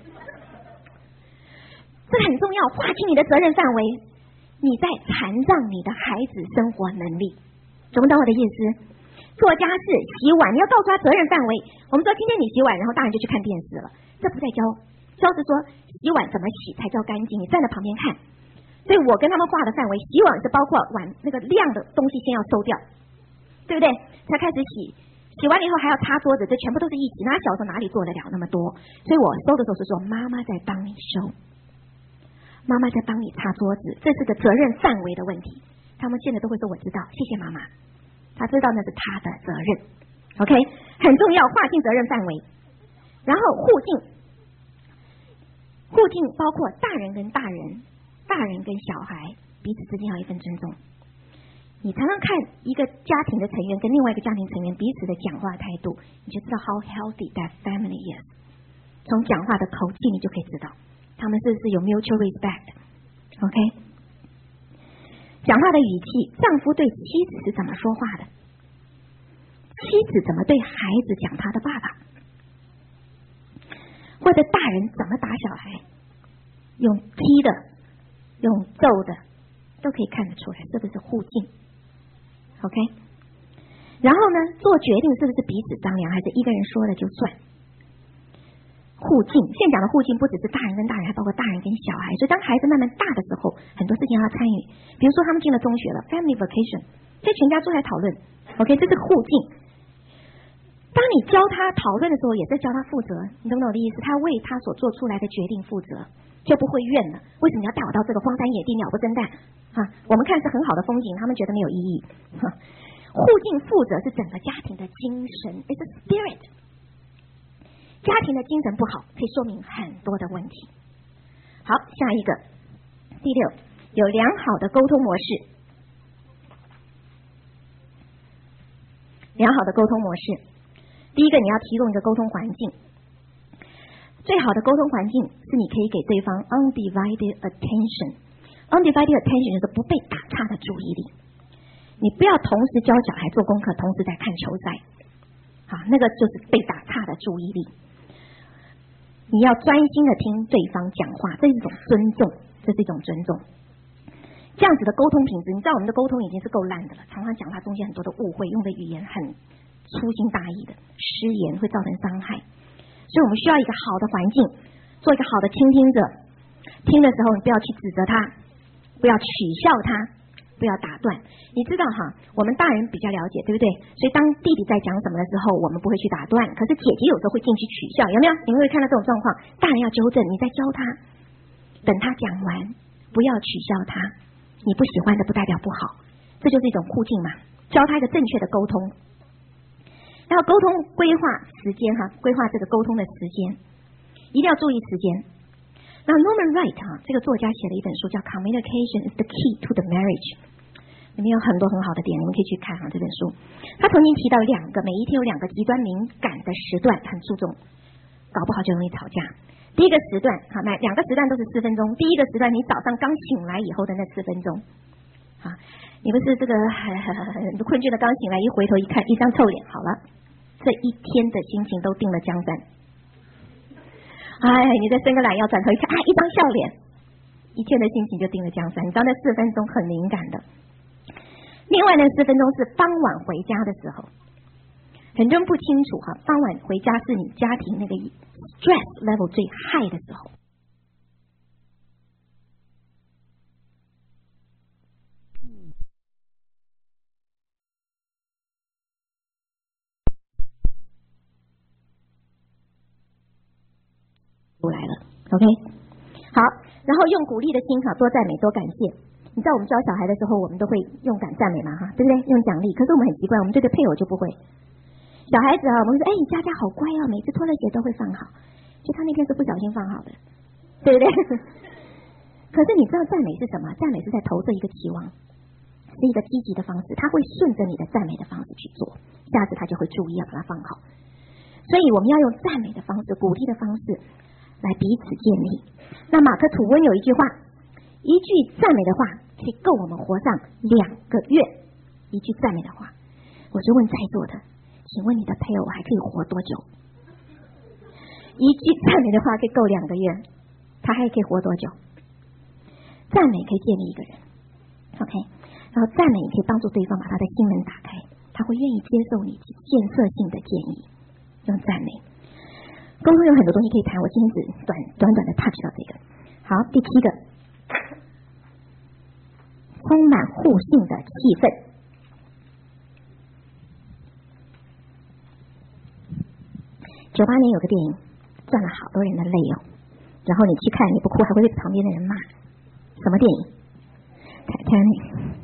这很重要，划清你的责任范围，你在缠上你的孩子生活能力，懂不懂我的意思？做家事、洗碗，你要告诉他责任范围。我们说今天你洗碗，然后大人就去看电视了，这不在教，教是说洗碗怎么洗才叫干净，你站在旁边看。所以我跟他们画的范围，洗碗是包括碗那个亮的东西先要收掉，对不对？才开始洗。 洗完了以后还要擦桌子，这全部都是一起。那小时候哪里做得了那么多？所以我收的时候是说妈妈在帮你收，妈妈在帮你擦桌子，这是个责任范围的问题。他们现在都会说我知道，谢谢妈妈，他知道那是他的责任。OK， 很重要，划清责任范围。然后互敬，互敬包括大人跟大人，大人跟小孩彼此之间要一份尊重。你常常看一个家庭的成员跟另外一个家庭成员彼此的讲话态度，你就知道 how healthy that family is。从讲话的口气你就可以知道他们是不是有 mutual respect。OK， 讲话的语气，丈夫对妻子是怎么说话的，妻子怎么对孩子讲他的爸爸，或者大人怎么打小孩，用踢的用揍的都可以看得出来是不是互敬。OK， 然后呢，做决定是不是彼此商量，还是一个人说了就算？互敬，现在讲的互敬不只是大人跟大人，还包括大人跟小孩。所以当孩子慢慢大的时候，很多事情要参与。比如说他们进了中学了 ，family vacation， 所以全家坐来讨论。OK， 这是互敬。当你教他讨论的时候，也在教他负责，你懂不懂我的意思？他为他所做出来的决定负责，就不会怨了。为什么要带我到这个荒山野地鸟不生蛋？我们看是很好的风景，他们觉得没有意义。互敬负责是整个家庭的精神 ，it's a spirit。家庭的精神不好，可以说明很多的问题。好，下一个，第六，有良好的沟通模式。良好的沟通模式，第一个，你要提供一个沟通环境。最好的沟通环境是你可以给对方 undivided attention。undivided attention 就是不被打岔的注意力。你不要同时教小孩做功课，同时在看球赛，那个就是被打岔的注意力。你要专心的听对方讲话，这是一种尊重，这是一种尊重。这样子的沟通品质，你知道我们的沟通已经是够烂的了，常常讲话中间很多的误会，用的语言很粗心大意的，失言会造成伤害。所以我们需要一个好的环境，做一个好的倾听者。听的时候，你不要去指责他，不要取笑他，不要打断。你知道我们大人比较了解，对不对？所以当弟弟在讲什么的时候，我们不会去打断。可是姐姐有时候会进去取笑，有没有？你们会看到这种状况，大人要纠正，你在教他，等他讲完，不要取笑他。你不喜欢的不代表不好，这就是一种互敬嘛。教他一个正确的沟通，然后沟通规划时间规划这个沟通的时间，一定要注意时间。那 Norman Wright 这个作家写了一本书叫 Communication is the key to the marriage， 里面有很多很好的点，你们可以去看这本书。他曾经提到每一天有2个极端敏感的时段很注重，搞不好就容易吵架。第一个时段那2个时段都是4分钟。第一个时段你早上刚醒来以后的那4分钟你不是这个很困倦的刚醒来，一回头一看一张臭脸，好了，这一天的心情都定了江山。你再伸个懒腰，转头一看一张笑脸，一天的心情就定了江山。你知道那4分钟很敏感的。另外那4分钟是傍晚回家的时候，很多人不清楚傍晚回家是你家庭那个 stress level 最 high 的时候。来了 ，OK， 好，然后用鼓励的心多赞美，多感谢。你知道我们教小孩的时候，我们都会用感赞美嘛对不对？用奖励。可是我们很奇怪，我们对配偶就不会。小孩子我们会说，你佳佳好乖每次脱了鞋都会放好，就他那天是不小心放好的，对不对？可是你知道赞美是什么？赞美是在投射一个期望，是一个积极的方式，他会顺着你的赞美的方式去做，下次他就会注意要把它放好。所以我们要用赞美的方式，鼓励的方式来彼此建立。那马克吐温有一句话，一句赞美的话可以够我们活上2个月。一句赞美的话，我就问在座的，请问你的配偶还可以活多久？一句赞美的话可以够2个月，他还可以活多久？赞美可以建立一个人 ，OK， 然后赞美也可以帮助对方把他的心门打开，他会愿意接受你建设性的建议。用赞美沟通有很多东西可以谈，我今天只短的 touch 到这个。好，第7个，充满互信的气氛。 98年有个电影赚了好多人的泪哦，然后你去看你不哭还会被旁边的人骂。什么电影？Titanic。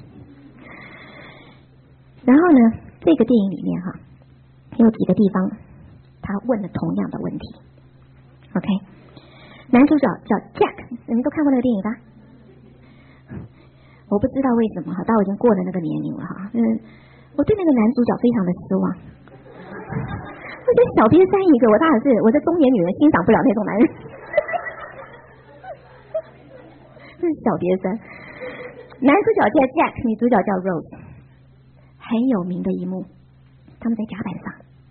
然后呢，这个电影里面有几个地方他问了同样的问题。OK， 男主角叫 Jack， 你们都看过那个电影吧？我不知道为什么但我已经过了那个年龄了我对那个男主角非常的失望。我觉得小瘪三一个，我当然是我这中年女人欣赏不了那种男人。这是小瘪三。男主角叫 Jack， 女主角叫 Rose。很有名的一幕，他们在甲板上，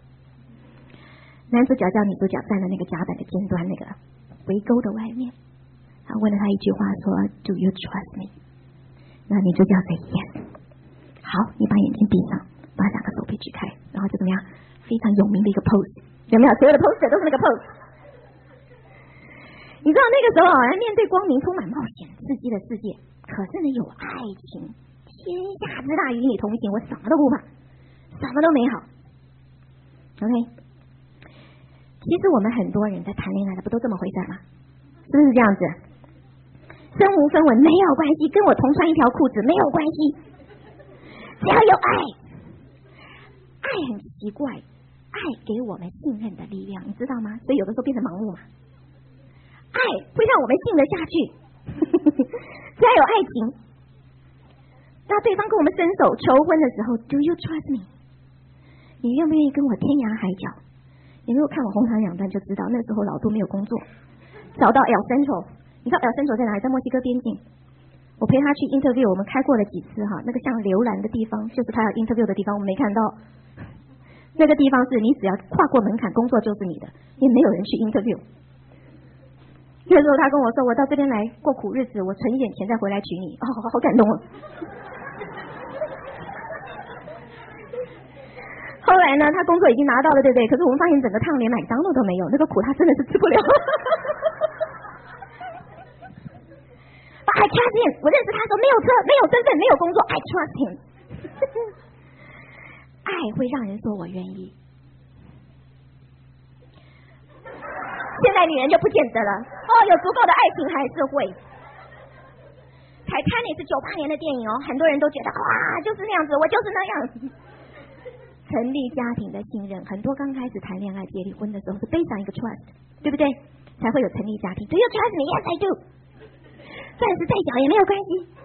男主角叫女主角站在那个甲板的尖端那个围沟的外面，他问了他一句话说 Do you trust me？ 那女主角说 Yes。 好，你把眼睛闭上，把两个手臂举开，然后就怎么样，非常有名的一个 pose， 有没有？所有的 pose 都是那个 pose。 你知道那个时候面对光明充满冒险刺激的世界，可是呢有爱情，天下之大与你同行，我什么都不怕，什么都美好。 OK， 其实我们很多人在谈恋爱的不都这么回事吗？是不是这样子？身无分文没有关系，跟我同穿一条裤子没有关系，只要有爱。爱很奇怪，爱给我们信任的力量，你知道吗？所以有的时候变成盲目嘛。爱会让我们信得下去。只要有爱情，那对方跟我们伸手求婚的时候 Do you trust me？ 你愿不愿意跟我天涯海角？你没有看我红糖两段就知道，那时候老杜没有工作，找到 El Centro。 你知道 El Centro 在哪里？在墨西哥边境。我陪他去 interview， 我们开过了几次那个像浏览的地方就是他要 interview 的地方，我们没看到。那个地方是你只要跨过门槛，工作就是你的，也没有人去 interview。那时候他跟我说，我到这边来过苦日子，我存一点钱再回来娶你。好感动哦。后来呢，他工作已经拿到了，对不对？可是我们发现整个趟连麦当劳都没有，那个苦他真的是吃不了。I trust him， 我认识他说没有车，没有身份，没有工作 ，I trust him。 爱会让人说我愿意。现在女人就不见得了有足够的爱情还是会。Titanic 是98年的电影很多人都觉得哇就是那样子，我就是那样。成立家庭的信任，很多刚开始谈恋爱结离婚的时候是背上一个 trust， 对不对？才会有成立家庭。Do you trust me? Yes I do。 钻石再小也没有关系。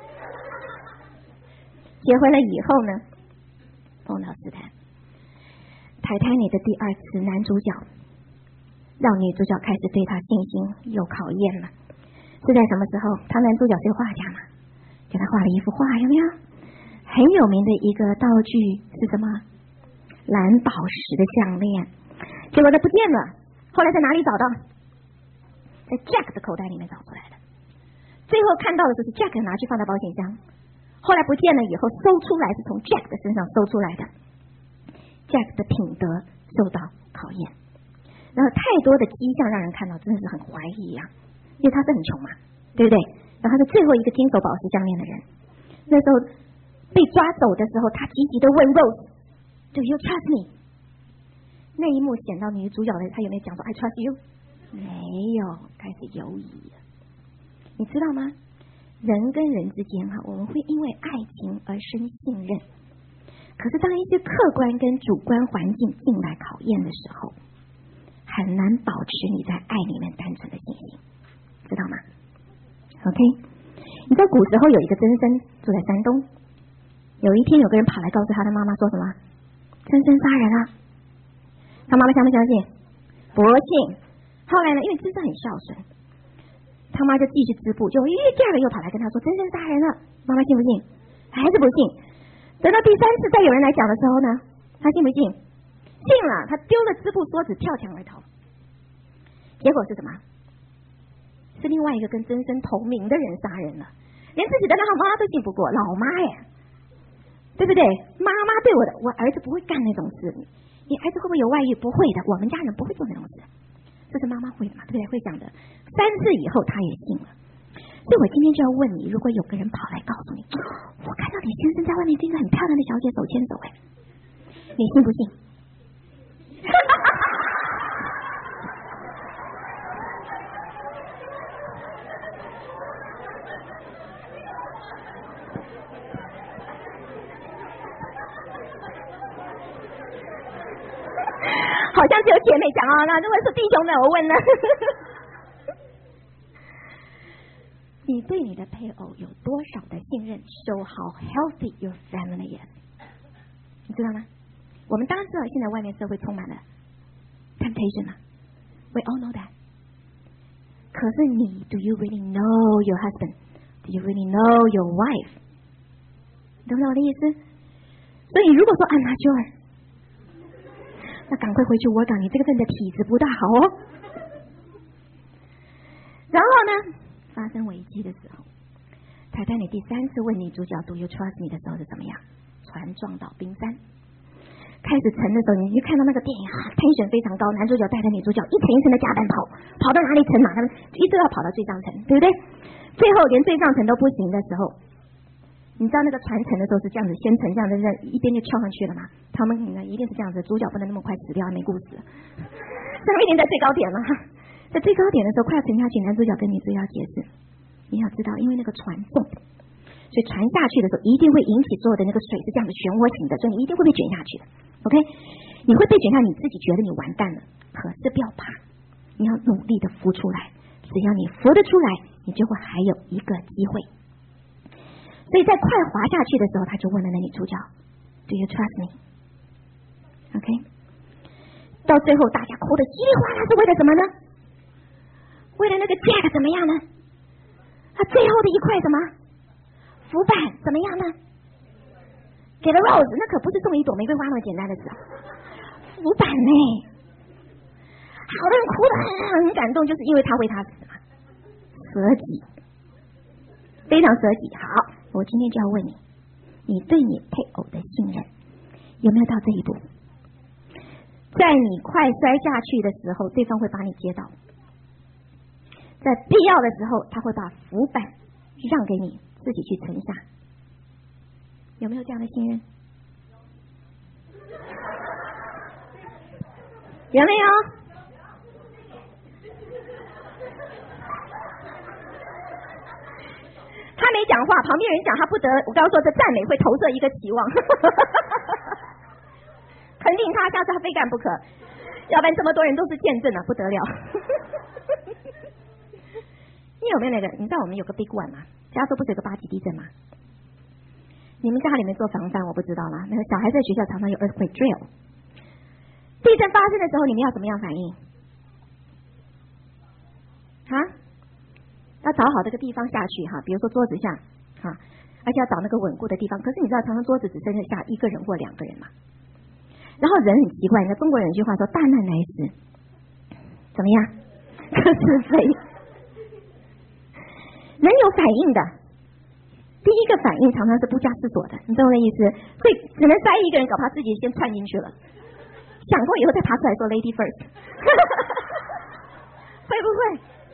结婚了以后呢，碰到试探。Titanic 的第二次，男主角让女主角开始对他信心有考验了。是在什么时候？他男主角是个画家嘛，给他画了一幅画，有没有？很有名的一个道具是什么？蓝宝石的项链。结果他不见了，后来在哪里找到？在 Jack 的口袋里面找出来的。最后看到的就是 Jack 拿去放在保险箱，后来不见了以后搜出来是从 Jack 的身上搜出来的。Jack 的品德受到考验，然后太多的迹象让人看到真的是很怀疑因为他是很穷嘛，对不对？然后他是最后一个经手宝石项链的人。那时候被抓走的时候，他积极的问 Rose Do you trust me？ 那一幕显到女主角的，他有没有讲说 I trust you？ 没有，开始犹疑了。你知道吗？人跟人之间我们会因为爱情而生信任，可是当一些客观跟主观环境进来考验的时候，很难保持你在爱里面单纯的信心，知道吗 ？OK， 你知道古时候有一个曾参住在山东，有一天有个人跑来告诉他的妈妈说什么？曾参杀人了。他妈妈相不相信？不信。后来呢，因为曾参很孝顺，他妈就继续织布，就第二个又跑来跟他说曾参杀人了。妈妈信不信？还是不信。等到第三次再有人来讲的时候呢，他信不信？信了。他丢了织布梭子，跳墙而逃。结果是什么？是另外一个跟曾参同名的人杀人了，连自己的老妈都信不过。老妈呀，对不对？妈妈对我儿子不会干那种事，你儿子会不会有外遇？不会的，我们家人不会做那种事。这是妈妈会的嘛，对不对？会讲的。3次以后他也信了。所以我今天就要问你，如果有个人跑来告诉你，我看到你先生在外面跟一个很漂亮的小姐手牵手，你信不信？ 像只有姐妹讲啊，那如果是弟兄呢，我问呢？你对你的配偶有多少的信任 ？Show how healthy your family is。你知道吗？我们当然知道，现在外面社会充满了 temptation 啊 ，We all know that。可是你 ，Do you really know your husband? Do you really know your wife？ 懂不懂我的意思？所以如果说 I'm not sure， 那赶快回去work on，你这个人的体质不大好哦。然后呢？发生危机的时候，泰坦尼克第3次问女主角 Do you trust me 的时候是怎么样？船撞到冰山，开始沉的时候，你就看到那个电影啊，tension非常高，男主角带着女主角一层一层的甲板跑到哪里沉嘛，他们一直要跑到最上层，对不对？最后连最上层都不行的时候，你知道那个船沉的时候是这样子，先沉这样子，一边就跳上去了嘛。他们一定是这样子，主角不能那么快死掉，没故事。他们一定在最高点嘛。在最高点的时候，快要沉下去，男主角跟女主角解释，你要知道，因为那个船重，所以船下去的时候一定会引起所有的那个水是这样子漩涡型的，所以你一定会被卷下去的。OK， 你会被卷下，你自己觉得你完蛋了，可是不要怕，你要努力的浮出来，只要你浮得出来，你就会还有一个机会。所以在快滑下去的时候，他就问了那女主角 Do you trust me？ OK， 到最后大家哭得稀里哗啦，是为了什么呢？为了那个 Jack 怎么样呢？他最后的一块什么浮板怎么样呢？给了 Rose， 那可不是送一朵玫瑰花那么简单的事啊，浮板呢，好多人哭得很感动，就是因为他为他死嘛，舍己，非常舍己。好，我今天就要问你，你对你配偶的信任有没有到这一步？在你快摔下去的时候，对方会把你接到。在必要的时候，他会把浮板让给你，自己去沉下。有没有这样的信任？有没有？他没讲话，旁边人讲他不得。我刚刚说这赞美会投射一个期望，肯定他，下次他非干不可，要不然这么多人都是见证啊，不得了。你有没有那个？你知道我们有个 big one 吗？加州不是有个8级地震吗？你们家里面做防范我不知道啦。那个小孩在学校常常有 earthquake drill。地震发生的时候，你们要怎么样反应？啊？要找好这个地方下去哈，比如说桌子下哈，而且要找那个稳固的地方。可是你知道，常常桌子只剩下1个人或2个人嘛。然后人很奇怪，那中国人有句话说：“大难来时，怎么样？各自飞。”人有反应的，第一个反应常常是不加思索的，你懂我的意思？所以只能塞1个人，搞怕自己先窜进去了，想过以后再爬出来说 lady first， 会不会？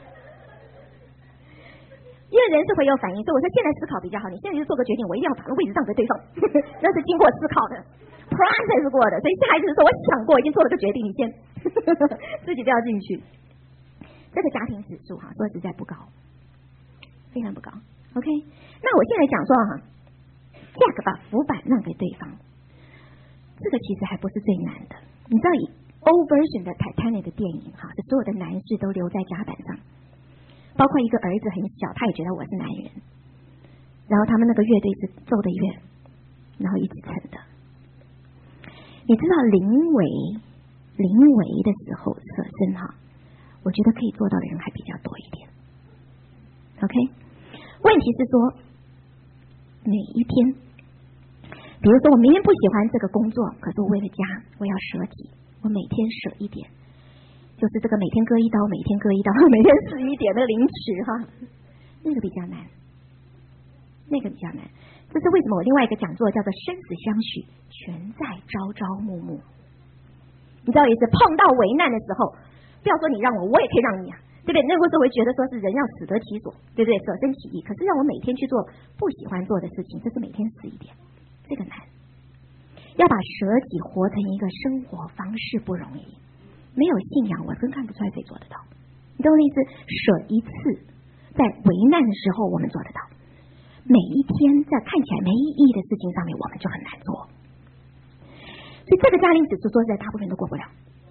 因为人是会有反应，所以我说现在思考比较好。你现在就做个决定，我一定要把位置让给对方，那是经过思考的 process 过的。所以下一次是说我想过，已经做了个决定，你先自己不要进去。这个家庭指数哈，说实在不高。非常不高 ，OK。那我现在讲说哈，价格把浮板让给对方，这个其实还不是最难的。你知道以 old version 的 Titanic 的电影哈，是所有的男士都留在甲板上，包括一个儿子很小，他也觉得我是男人。然后他们那个乐队是奏的乐，然后一直撑的。你知道临危的时候侧身哈，我觉得可以做到的人还比较多一点。OK， 问题是说每一天，比如说我明天不喜欢这个工作，可是我为了家，我要舍己，我每天舍一点，就是这个每天割一刀，每天割一刀，每天死一点那个凌迟哈，那个比较难，那个比较难。这是为什么我另外一个讲座叫做生死相许，全在朝朝暮暮。你知道意思？碰到危难的时候，不要说你让我，我也可以让你啊。对不对？那个时候会觉得说是人要死得其所，对不对？舍身起义。可是让我每天去做不喜欢做的事情，这是每天死一点，这个难。要把舍己活成一个生活方式不容易，没有信仰，我真看不出来谁做得到。你懂我的意思？舍一次，在危难的时候我们做得到，每一天在看起来没意义的事情上面，我们就很难做。所以这个家庭指数说实在，大部分人都过不了。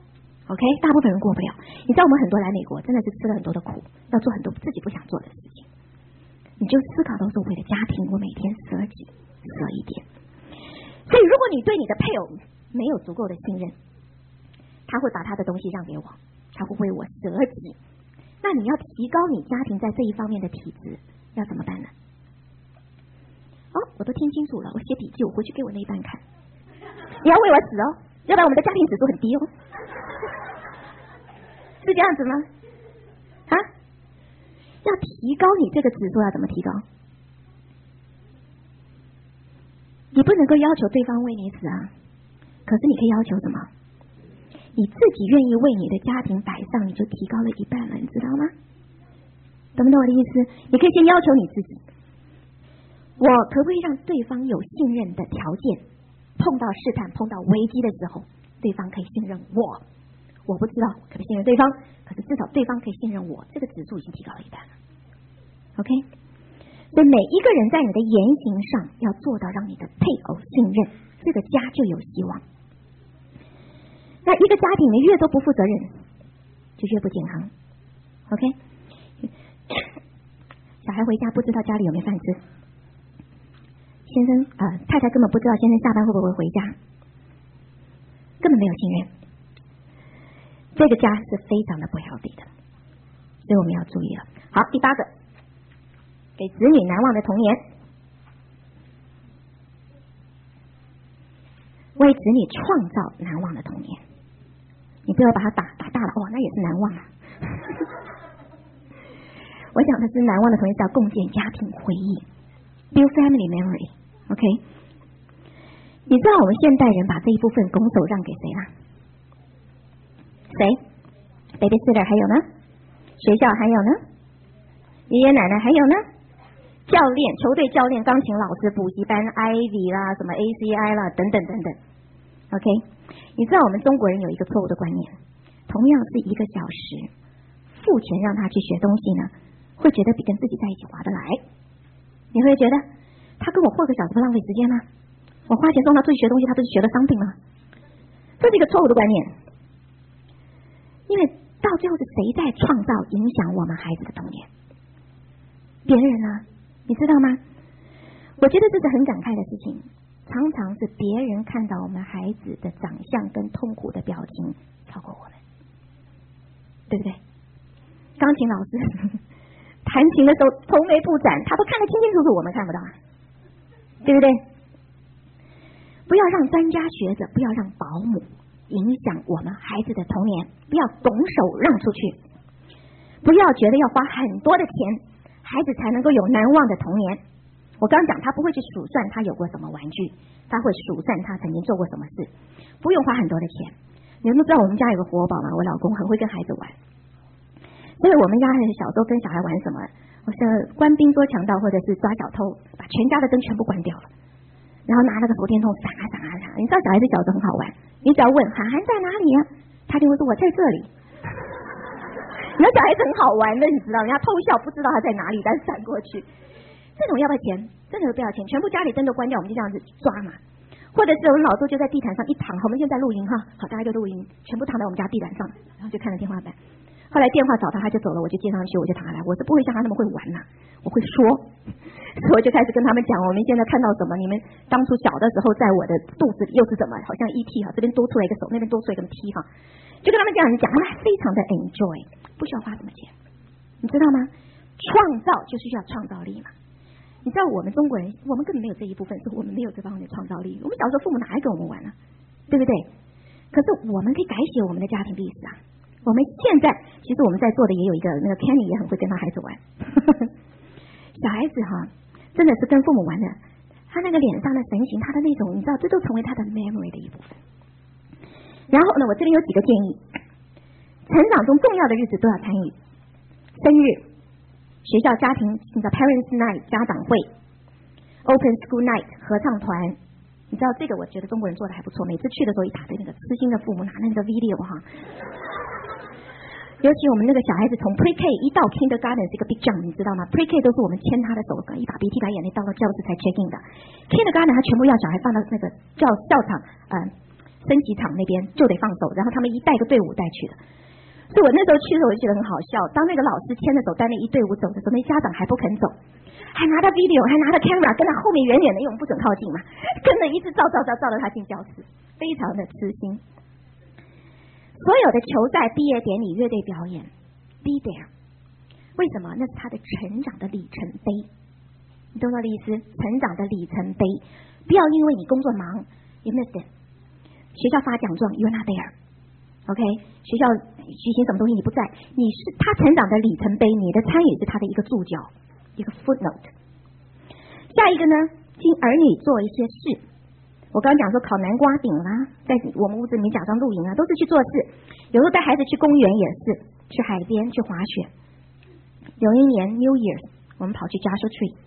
OK， 大部分人过不了。你知道我们很多来美国真的是吃了很多的苦，要做很多自己不想做的事情。你就思考到说，为了家庭，我每天舍己，舍一点。所以，如果你对你的配偶没有足够的信任，他会把他的东西让给我，他会为我舍己。那你要提高你家庭在这一方面的体质，要怎么办呢？哦，我都听清楚了，我写笔记，我回去给我那一半看。你要为我死哦，要不然我们的家庭指数很低哦。是这样子吗？啊？要提高你这个指数要怎么提高？你不能够要求对方为你死啊，可是你可以要求什么？你自己愿意为你的家庭摆上，你就提高了一半了，你知道吗？懂不懂我的意思？你可以先要求你自己，我可不可以让对方有信任的条件？碰到试探、碰到危机的时候，对方可以信任我。我不知道可不可以信任对方，可是至少对方可以信任我，这个指数已经提高了一半了。OK， 所以每一个人在你的言行上要做到让你的配偶信任，这个家就有希望。那一个家庭里越都不负责任，就越不健康。OK， 小孩回家不知道家里有没有饭吃，先生太太根本不知道先生下班会不会回家，根本没有信任。这个家是非常的不 healthy 的，所以我们要注意了。好，第8个，给子女难忘的童年，为子女创造难忘的童年。你不要把他打大了，哇，那也是难忘啊。我想的是难忘的童年是要共建家庭回忆 ，build family memory。OK， 你知道我们现代人把这一部分拱手让给谁了？谁 ？babysitter 还有呢？学校还有呢？爷爷奶奶还有呢？教练、球队教练、钢琴老师、补习班、Ivy 啦，什么 ACI 啦，等等等等。OK， 你知道我们中国人有一个错误的观念，同样是1个小时，付钱让他去学东西呢，会觉得比跟自己在一起划得来。你会觉得他跟我混个小时不浪费时间吗？我花钱送他出去学东西，他不是学了商品吗？这是一个错误的观念。因为到最后是谁在创造影响我们孩子的童年？别人啊，你知道吗？我觉得这是很感慨的事情，常常是别人看到我们孩子的长相跟痛苦的表情超过我们，对不对？钢琴老师弹琴的时候愁眉不展，他都看得清清楚楚，我们看不到啊，对不对？不要让专家学者，不要让保姆影响我们孩子的童年，不要拱手让出去，不要觉得要花很多的钱，孩子才能够有难忘的童年。我刚讲，他不会去数算他有过什么玩具，他会数算他曾经做过什么事，不用花很多的钱。你们知道我们家有个活宝吗？我老公很会跟孩子玩，所以我们家小时候跟小孩玩什么，我是官兵捉强盗或者是抓小偷，把全家的灯全部关掉了，然后拿那个手电筒闪啊闪啊闪。你知道小孩子小时候很好玩，你只要问涵涵在哪里啊，他就会说我在这里。你看小孩子很好玩的，你知道，人家偷笑不知道他在哪里，但是闪过去。这种要不要钱？真的不要钱，全部家里灯都关掉，我们就这样子抓嘛。或者是我们老周就在地毯上一躺，我们现在录音哈，好，大家就录音，全部躺在我们家地板上，然后就看着天花板。后来电话找他，他就走了，我就接上去，我就躺下来。我是不会像他那么会玩呐，我会说，所以我就开始跟他们讲，我们现在看到什么，你们当初小的时候在我的肚子里又是怎么，好像 ET 哈，这边多出来一个手，那边多出来一个 T 哈，就跟他们这样讲，他们还非常的 enjoy， 不需要花什么钱，你知道吗？创造就是需要创造力嘛。你知道我们中国人，我们根本没有这一部分，是我们没有这方面的创造力。我们小时候父母哪还跟我们玩呢？对不对？可是我们可以改写我们的家庭历史啊。我们现在其实我们在座的也有一个那个 Kenny 也很会跟他孩子玩。小孩子哈，真的是跟父母玩的，他那个脸上的神情，他的那种，你知道，这都成为他的 memory 的一部分。然后呢，我这边有几个建议，成长中重要的日子都要参与，生日。学校家庭你知道 Parents Night 家长会 Open School Night 合唱团，你知道这个我觉得中国人做的还不错，每次去的时候一大堆那个痴心的父母拿那个 video 哈，尤其我们那个小孩子从 Pre-K 一到 Kindergarten 是一个 big jump， 你知道吗？ Pre-K 都是我们牵他的手，一把鼻涕把眼泪到了教室才 check in 的， Kindergarten 他全部要小孩放到那个教场升级场那边就得放手，然后他们一带个队伍带去的。所以我那时候去的时候我就觉得很好笑，当那个老师牵着手带那一队伍走的时候，那家长还不肯走，还拿着 video 还拿着 camera 跟在后面远远的，因为我们不准靠近嘛，跟着一直照着他进教室，非常的痴心。所有的球赛、毕业典礼、乐队表演 be there， 为什么？那是他的成长的里程碑，你懂我的意思？成长的里程碑，不要因为你工作忙 you missed it， 学校发奖状 you're not there，OK， 学校举行什么东西你不在，你是他成长的里程碑，你的参与是他的一个注脚，一个 footnote。下一个呢，经儿女做一些事。我刚刚讲说烤南瓜饼啦，在我们屋子里面假装露营啊，都是去做事。有时候带孩子去公园也是，去海边去滑雪。有一年 New Year's， 我们跑去Joshua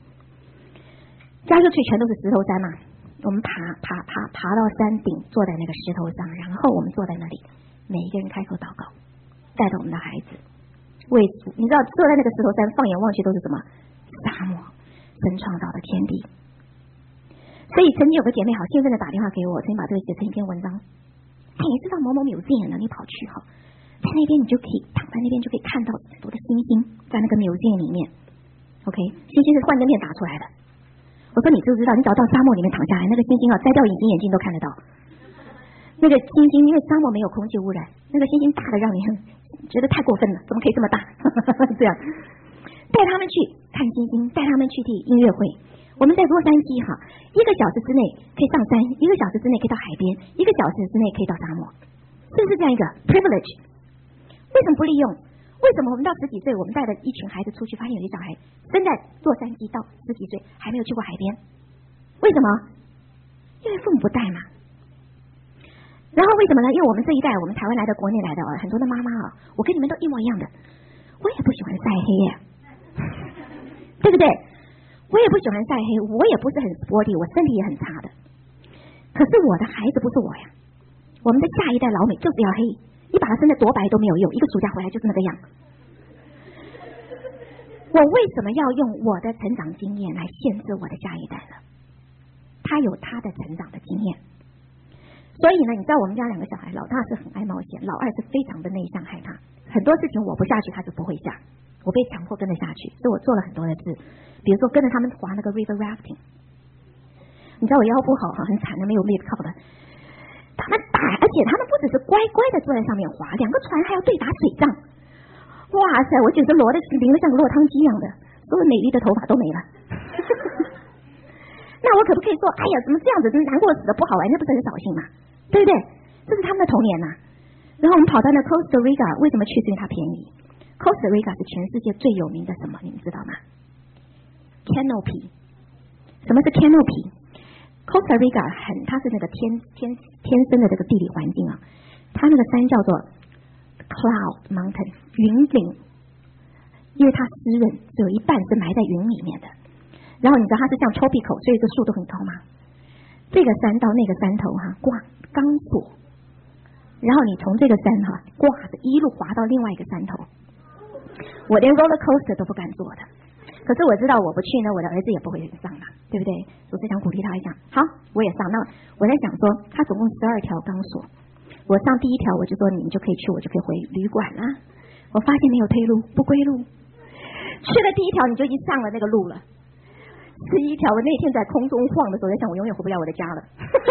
Tree全都是石头山嘛，我们爬到山顶，坐在那个石头上，然后我们坐在那里，每一个人开口祷告，带着我们的孩子为主。你知道坐在那个石头山，放眼望去都是什么？沙漠，神创造的天地。所以曾经有个姐妹好兴奋的打电话给我，曾经把这个写成一篇文章。你知道某某museum呢？你跑去哈，在那边你就可以躺在那边就可以看到很多的星星，在那个museum里面。OK， 星星是幻灯片打出来的。我说你知不知道？你只要到沙漠里面躺下来，那个星星啊，摘掉隐形眼镜都看得到。那个星星因为沙漠没有空气污染，那个星星大的让你觉得太过分了，怎么可以这么大？这样带他们去看星星，带他们去听音乐会。我们在洛杉矶哈，1个小时之内可以上山，1个小时之内可以到海边，1个小时之内可以到沙漠，是不是这样一个 privilege？ 为什么不利用？为什么我们到10几岁，我们带着一群孩子出去，发现有些小孩生在洛杉矶到10几岁还没有去过海边？为什么？因为父母不带嘛。然后为什么呢？因为我们这一代，我们台湾来的、国内来的很多的妈妈啊，我跟你们都一模一样的，我也不喜欢晒黑耶，对不对？我也不喜欢晒黑，我也不是很 sporty， 我身体也很差的。可是我的孩子不是我呀，我们的下一代老美就是要黑，你把它生得多白都没有用，一个暑假回来就是那个样。我为什么要用我的成长经验来限制我的下一代呢？他有他的成长的经验。所以呢，你知道我们家2个小孩，老大是很爱冒险，老二是非常的内向害怕，很多事情我不下去他是不会下，我被强迫跟着下去，所以我做了很多的事，比如说跟着他们滑那个 river rafting。 你知道我腰不好很惨的，没有力靠的，他们打，而且他们不只是乖乖的坐在上面滑，2个船还要对打水仗。哇塞，我简直淋得像个落汤鸡一样的，所有美丽的头发都没了。那我可不可以说，哎呀，怎么这样子，难过死的不好玩，那不是很扫兴吗？对不对？这是他们的童年呐。然后我们跑到那 Costa Rica， 为什么去？是因为它便宜。Costa Rica 是全世界最有名的什么？你们知道吗？ Canopy。 什么是 Canopy？Costa Rica 它是那个天生的这个地理环境啊，它那个山叫做 Cloud Mountain 云岭，因为它湿润，只有一半是埋在云里面的。然后你知道它是像 tropical， 所以这树都很高吗？这个山到那个山头哈，挂钢索，然后你从这个山哈挂着一路滑到另外一个山头，我连 roller coaster 都不敢坐的。可是我知道我不去呢，我的儿子也不会上嘛，对不对？我是想鼓励他一下，好，我也上。那我在想说，他总共12条钢索，我上第1条我就说你们就可以去，我就可以回旅馆啦。我发现没有退路，不归路。去了第1条你就已经上了那个路了。11条我那天在空中晃的时候，在想我永远回不了我的家了。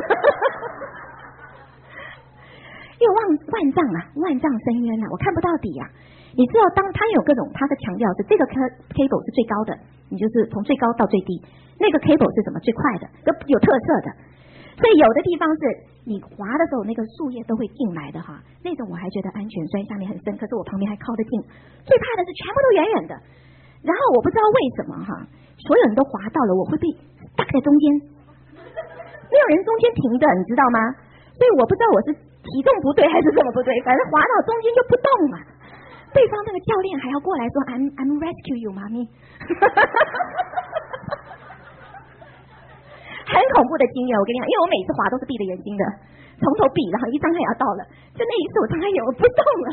因为万丈啊，万丈深渊啊，我看不到底啊。你知道，当它有各种，它的强调是这个 cable 是最高的，你就是从最高到最低，那个 cable 是什么最快的，有特色的。所以有的地方是你滑的时候，那个树叶都会进来的哈，那种我还觉得安全，虽然下面很深，可是我旁边还靠得近。最怕的是全部都远远的，然后我不知道为什么哈，所有人都滑到了，我会被挡在中间，没有人中间停的，你知道吗？所以我不知道我是体重不对还是什么不对，反正滑到中间就不动嘛。对方那个教练还要过来说 I'm rescue you 妈咪。很恐怖的经验，我跟你讲，因为我每次滑都是闭着眼睛的，从头闭，然后一张开也要到了，就那一次我张开眼我不动了，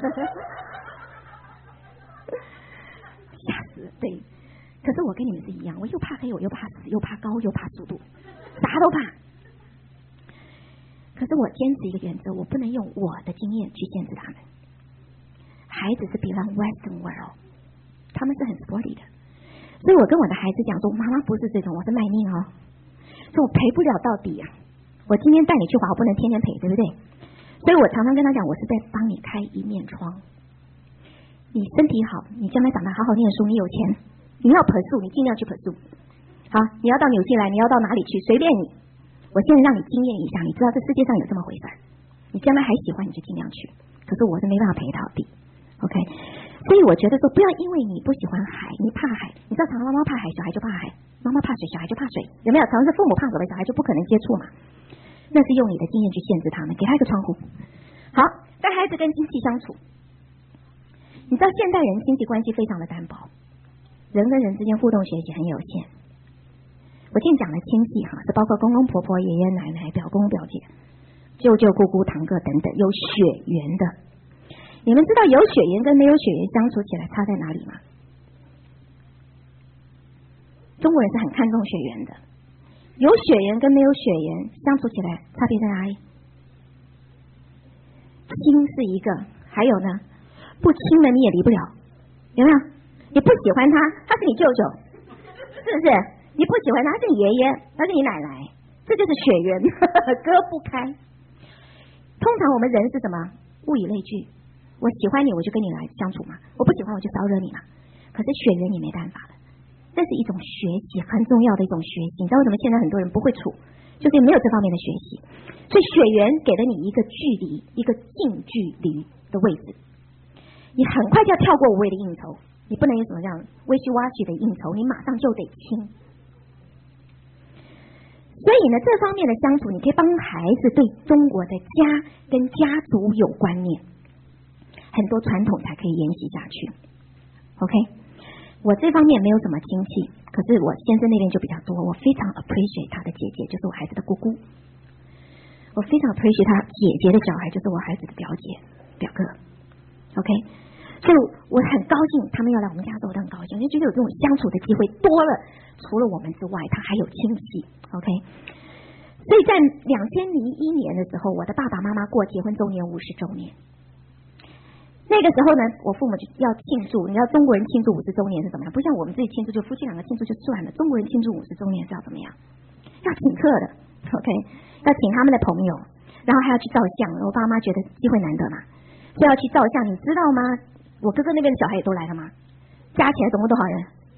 吓死了。对，可是我跟你们是一样，我又怕黑，我又怕死，又怕高，又怕速度，啥都怕。可可是我坚持一个原则，我不能用我的经验去限制他们。孩子是 belong Western world， 他们是很 sporty 的，所以我跟我的孩子讲说，妈妈不是这种，我是卖命哦，所以我陪不了到底啊。我今天带你去滑，我不能天天陪，对不对？所以我常常跟他讲，我是在帮你开一面窗。你身体好，你将来长大好好念书，你有钱，你要pursue，你尽量去pursue。好，你要到纽西兰，你要到哪里去，随便你。我现在让你经验一下，你知道这世界上有这么回事，你将来还喜欢你就尽量去。可是我是没办法陪到底 ，OK？ 所以我觉得说，不要因为你不喜欢海，你怕海，你知道常常妈妈怕海，小孩就怕海；妈妈怕水，小孩就怕水，有没有？常常是父母怕水，小孩就不可能接触嘛。那是用你的经验去限制他们，给他一个窗户。好，带孩子跟亲戚相处，你知道现代人亲戚关系非常的单薄，人跟人之间互动学习很有限。我今天讲的亲戚哈，是包括公公婆婆、爷爷奶奶、表公表姐、舅舅姑姑、堂哥等等，有血缘的。你们知道有血缘跟没有血缘相处起来差在哪里吗？中国人是很看重血缘的，有血缘跟没有血缘相处起来差别在哪里？亲是一个，还有呢，不亲的你也离不了，有没有？你不喜欢他，他是你舅舅，是不是？你不喜欢他是你爷爷，他是你奶奶，这就是血缘割不开。通常我们人是什么？物以类聚，我喜欢你我就跟你来相处嘛，我不喜欢我就骚扰你嘛。可是血缘你没办法了，这是一种学习，很重要的一种学习。你知道为什么现在很多人不会处，就是没有这方面的学习。所以血缘给了你一个距离，一个近距离的位置，你很快就要跳过无谓的应酬，你不能有什么这样微虚挖取的应酬，你马上就得亲。所以呢，这方面的相处，你可以帮孩子对中国的家跟家族有观念，很多传统才可以延续下去。OK， 我这方面没有什么亲戚，可是我先生那边就比较多，我非常 appreciate 他的姐姐，就是我孩子的姑姑。我非常 appreciate 他姐姐的小孩，就是我孩子的表姐、表哥。OK， 所以我很高兴他们要来我们家的时候，我都很高兴，因为觉得有这种相处的机会多了，除了我们之外，他还有亲戚。OK， 所以在2001年的时候，我的爸爸妈妈过结婚周年50周年。那个时候呢，我父母就要庆祝。你知道中国人庆祝50周年是怎么样？不像我们自己庆祝，就夫妻两个庆祝就算了。中国人庆祝50周年是要怎么样？要请客的 ，OK， 要请他们的朋友，然后还要去照相。我爸妈觉得机会难得嘛，所以要去照相。你知道吗？我哥哥那边的小孩也都来了吗？加起来总共多少人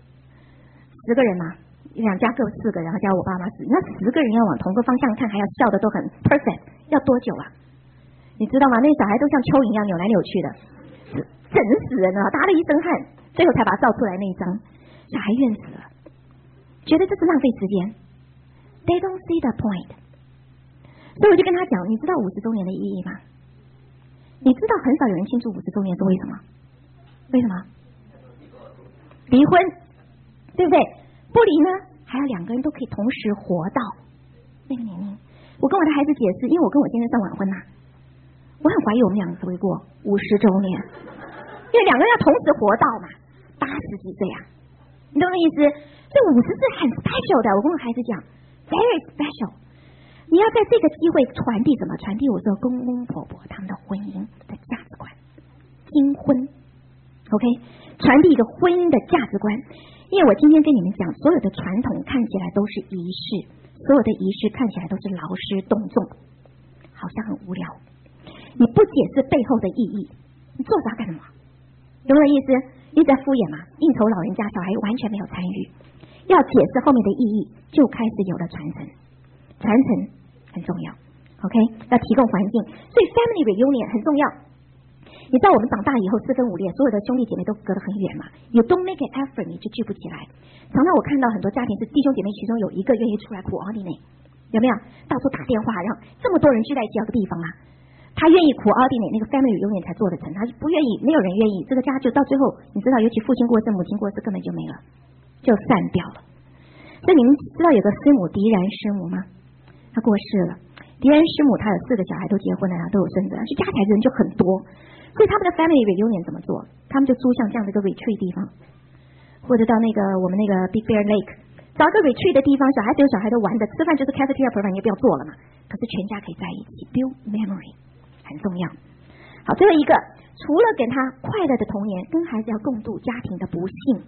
？10个人嘛，两家各4个，然后加我爸妈4，那10个人要往同个方向看，还要笑的都很 perfect， 要多久啊？你知道吗？那小孩都像蚯蚓一样扭来扭去的，整死人了，打了一身汗，最后才把他照出来那一张，小孩怨死了，觉得这是浪费时间。They don't see the point。所以我就跟他讲，你知道50周年的意义吗？你知道很少有人庆祝50周年是为什么？为什么？离婚，对不对？不离呢，还要2个人都可以同时活到那个年龄。我跟我的孩子解释，因为我跟我先生算晚婚嘛，我很怀疑我们2个会过50周年，因为2个人要同时活到嘛，80几岁啊，你懂我意思？这50是很 special 的。我跟我孩子讲 ，very special。你要在这个机会传递什么？传递我说公公婆婆他们的婚姻的价值观，金婚 ，OK， 传递一个婚姻的价值观。因为我今天跟你们讲，所有的传统看起来都是仪式，所有的仪式看起来都是劳师动众，好像很无聊。你不解释背后的意义，你做啥干什么？有没有意思？一直在敷衍嘛，应酬老人家，小孩完全没有参与。要解释后面的意义，就开始有了传承，传承很重要。OK， 要提供环境，所以 family reunion 很重要。你知道我们长大以后4分5裂，所有的兄弟姐妹都隔得很远嘛。You don't make an effort， 你就聚不起来。常常我看到很多家庭是弟兄姐妹其中有一个愿意出来coordinate，有没有？到处打电话让这么多人聚在一起，有个地方啊。他愿意coordinate，那个 family reunion 才做得成，他不愿意，没有人愿意，这个家就到最后，你知道，尤其父亲过世、母亲过世，根本就没了，就散掉了。所以你们知道有个师母狄然师母吗？她过世了。狄然师母她有4个小孩都结婚了，都有孙子了，就加起来人就很多。所以他们的 family reunion 怎么做？他们就租像这样的一个 retreat 地方，或者到那个我们那个 Big Bear Lake，在找个 retreat 的地方，小孩子有小孩的玩的，吃饭就是 cafeteria program， 你也不要做了嘛。可是全家可以在一起 build memory， 很重要。好，最后一个，除了给他快乐的童年，跟孩子要共度家庭的不幸。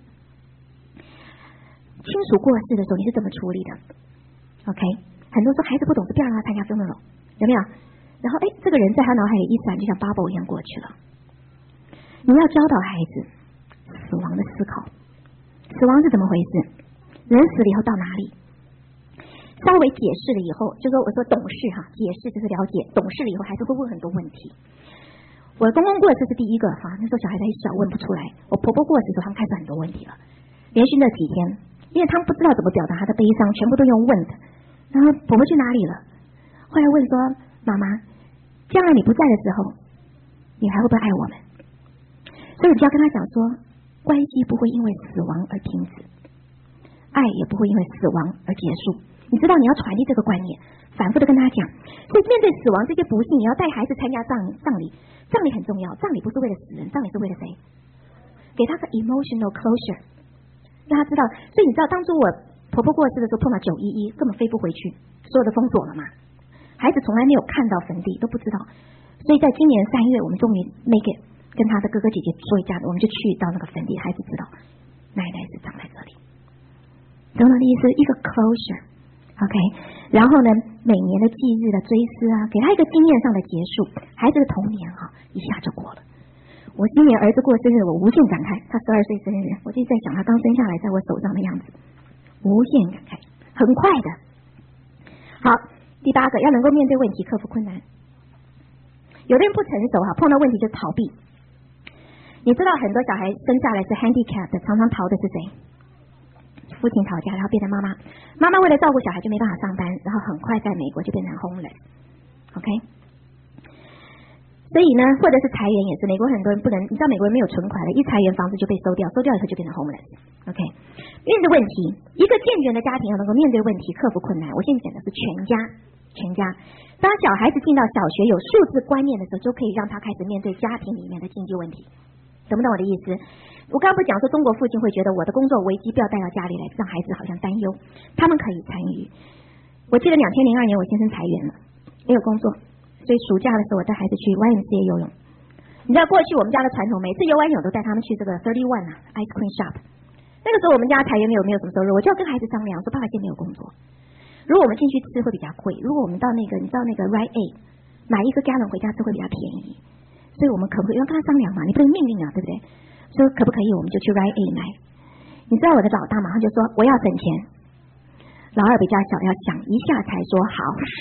亲属过世的时候，你是怎么处理的 ？OK， 很多说孩子不懂事，不要让他参加 funeral， 有没有？然后这个人在他脑海里一闪，就像 bubble 一样过去了。你要教导孩子死亡的思考，死亡是怎么回事？人死了以后到哪里？稍微解释了以后，就说我说懂事哈，解释就是了解，懂事了以后还是会问很多问题。我公公过世是第一个哈，那时候小孩子还小，问不出来。我婆婆过世的时候，他们开始很多问题了，连续那几天，因为他们不知道怎么表达他的悲伤，全部都用问的。然后婆婆去哪里了？后来问说：“妈妈，将来你不在的时候，你还会不会爱我们？”所以你就要跟他讲说，关系不会因为死亡而停止，爱也不会因为死亡而结束。你知道你要传递这个观念，反复的跟他讲。所以面对死亡这些不幸，你要带孩子参加葬礼，葬礼很重要，葬礼不是为了死人，葬礼是为了谁？给他个 emotional closure， 让他知道。所以你知道，当初我婆婆过世的时候碰到911，根本飞不回去，所有的封锁了嘛。孩子从来没有看到坟地，都不知道。所以在今年3月，我们终于 make it， 跟他的哥哥姐姐说一下子，我们就去到那个坟地，孩子知道奶奶是葬在这里。懂我的意思？一个 closure。OK， 然后呢，每年的忌日的追思啊，给他一个经验上的结束，孩子的童年一下就过了。我今年儿子过生日，我无限感慨，他12岁生日，我就在想他刚生下来在我手上的样子，无限感慨，很快的。好，第8个，要能够面对问题，克服困难。有的人不成熟碰到问题就逃避。你知道很多小孩生下来是 handicap 的，常常逃的是谁？父亲吵架，然后变成妈妈。妈妈为了照顾小孩就没办法上班，然后很快在美国就变成 homeless。OK， 所以呢，或者是裁员也是，美国很多人不能，你知道美国人没有存款的，一裁员房子就被收掉，收掉以后就变成 homeless。OK， 面对问题，一个健全的家庭要能够面对问题，克服困难。我现在讲的是全家。当小孩子进到小学有数字观念的时候，就可以让他开始面对家庭里面的经济问题。懂不懂我的意思？我刚刚不讲说中国父亲会觉得我的工作危机不要带到家里来，让孩子好像担忧，他们可以参与。我记得2002年我先生裁员了，没有工作，所以暑假的时候我带孩子去 YMCA 游泳。你知道过去我们家的传统，每次游完泳都带他们去这个31ice cream shop。那个时候我们家裁员没有什么收入，我就要跟孩子商量说，爸爸现在没有工作，如果我们进去吃会比较贵，如果我们到那个你知道那个 Rite Aid 买1个gallon回家吃会比较便宜，所以我们可不可以要跟他商量嘛？你不能命令啊，对不对？说可不可以我们就去 Rite Aid 买。你知道我的老大马上就说我要省钱，老二比较小，要想一下才说好。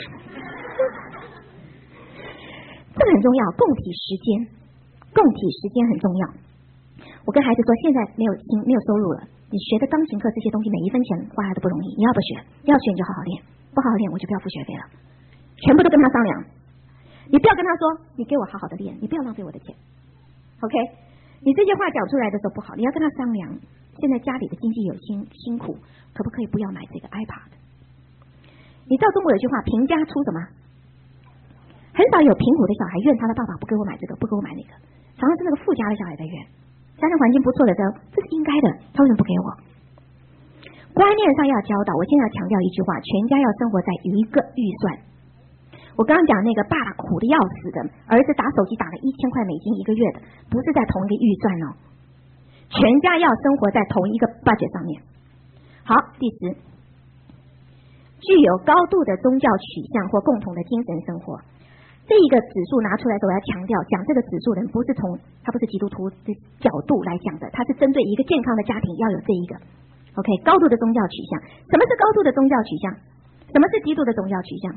这个很重要，共体时间很重要。我跟孩子说，现在没有收入了，你学的钢琴课这些东西每一分钱花来都不容易，你要不学？要学你就好好练，不好好练我就不要付学费了。全部都跟他商量，你不要跟他说你给我好好的练，你不要浪费我的钱。OK， 你这些话讲出来的时候不好，你要跟他商量。现在家里的经济有辛苦，可不可以不要买这个 iPad？ 你知道中国有句话，贫家出什么？很少有贫苦的小孩怨他的爸爸不给我买这个，不给我买那个，常常是那个富家的小孩在怨。家庭环境不错的时候，这是应该的，他为什么不给我？观念上要教导。我现在要强调一句话，全家要生活在一个预算。我刚刚讲那个爸爸苦的要死的，儿子打手机打了1000块美金1个月的，不是在同一个预算哦。全家要生活在同一个 budget 上面。好，第10，具有高度的宗教取向或共同的精神生活。这一个指数拿出来的时候，我要强调，讲这个指数人不是从他不是基督徒的角度来讲的，他是针对一个健康的家庭要有这一个 OK 高度的宗教取向。什么是高度的宗教取向？什么是低度的宗教取向？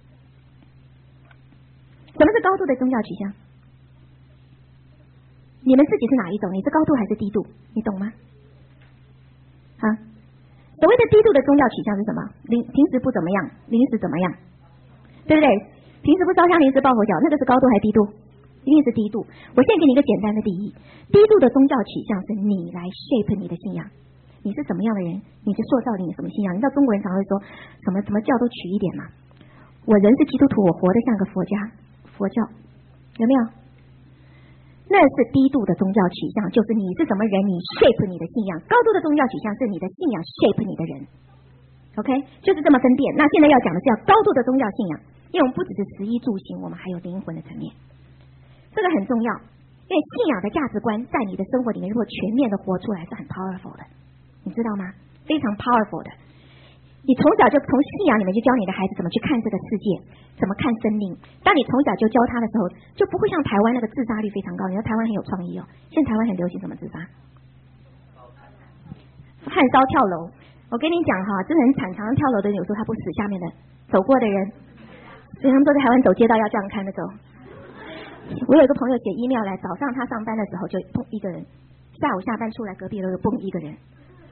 什么是高度的宗教取向？你们自己是哪一种？你是高度还是低度？你懂吗？啊，所谓的低度的宗教取向是什么？平时不怎么样，临时怎么样，对不对？平时不烧香，临时抱佛脚，那个是高度还是低度？一定是低度。我现在给你一个简单的定义，低度的宗教取向是你来 shape 你的信仰，你是什么样的人，你就塑造你什么信仰。你知道中国人常会说什么教都取一点嘛。我人是基督徒，我活得像个佛教，有没有？那是低度的宗教取向，就是你是什么人，你 shape 你的信仰。高度的宗教取向是你的信仰 shape 你的人。 OK， 就是这么分辨。那现在要讲的是要高度的宗教信仰，因为我们不只是食衣住行，我们还有灵魂的层面，这个很重要。因为信仰的价值观在你的生活里面，如果全面的活出来，是很 powerful 的，你知道吗？非常 powerful 的。你从小就从信仰里面就教你的孩子怎么去看这个世界，怎么看生命。当你从小就教他的时候，就不会像台湾那个自杀率非常高。你说台湾很有创意哦，现在台湾很流行什么自杀？焊烧跳楼。我跟你讲哈，真的很惨，常常跳楼的人有时候他不死，下面的走过的人，所以他们都在台湾走街道要这样看着走。我有一个朋友写 email 来，早上他上班的时候就蹦一个人，下午下班出来隔壁楼又蹦一个人。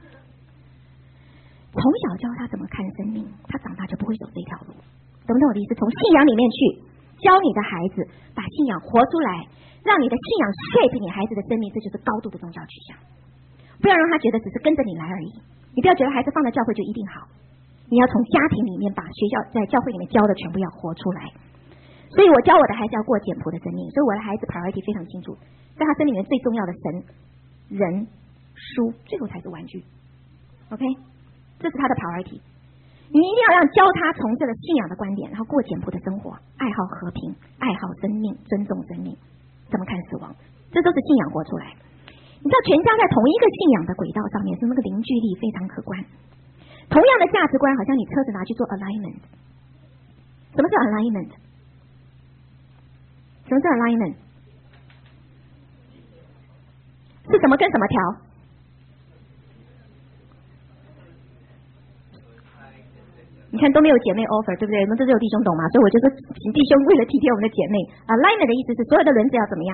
从小教他怎么看生命，他长大就不会走这条路，懂不懂我的意思？从信仰里面去教你的孩子，把信仰活出来，让你的信仰 shape 你孩子的生命，这就是高度的宗教取向。不要让他觉得只是跟着你来而已，你不要觉得孩子放在教会就一定好，你要从家庭里面把学校在教会里面教的全部要活出来。所以我教我的孩子要过简朴的生命，所以我的孩子 priority 非常清楚，在他生命里面最重要的神、人、书，最后才是玩具。OK， 这是他的 priority。你一定要让教他从这个信仰的观点，然后过简朴的生活，爱好和平，爱好生命，尊重生命，怎么看死亡，这都是信仰活出来。你知道全家在同一个信仰的轨道上面，是那个凝聚力非常可观。同样的价值观，好像你车子拿去做 alignment。什么是 alignment？ 什么是 alignment？ 是什么跟什么调？你看都没有姐妹 offer， 对不对？我们这只有弟兄懂嘛，所以我就说请弟兄为了体贴我们的姐妹。alignment 的意思是所有的轮子要怎么样？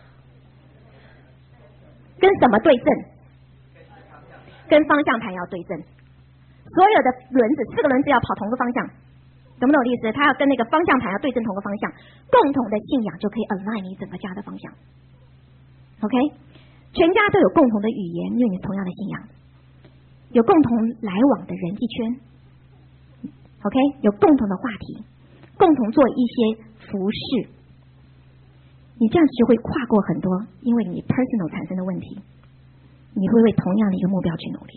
跟什么对正？跟方向盘要对正。所有的轮子，4个轮子要跑同个方向，懂不懂我的意思？它要跟那个方向盘要对正同个方向，共同的信仰就可以 align 你整个家的方向。OK， 全家都有共同的语言，因为你是同样的信仰，有共同来往的人际圈。OK， 有共同的话题，共同做一些服饰。你这样子就会跨过很多因为你 personal 产生的问题，你会为同样的一个目标去努力。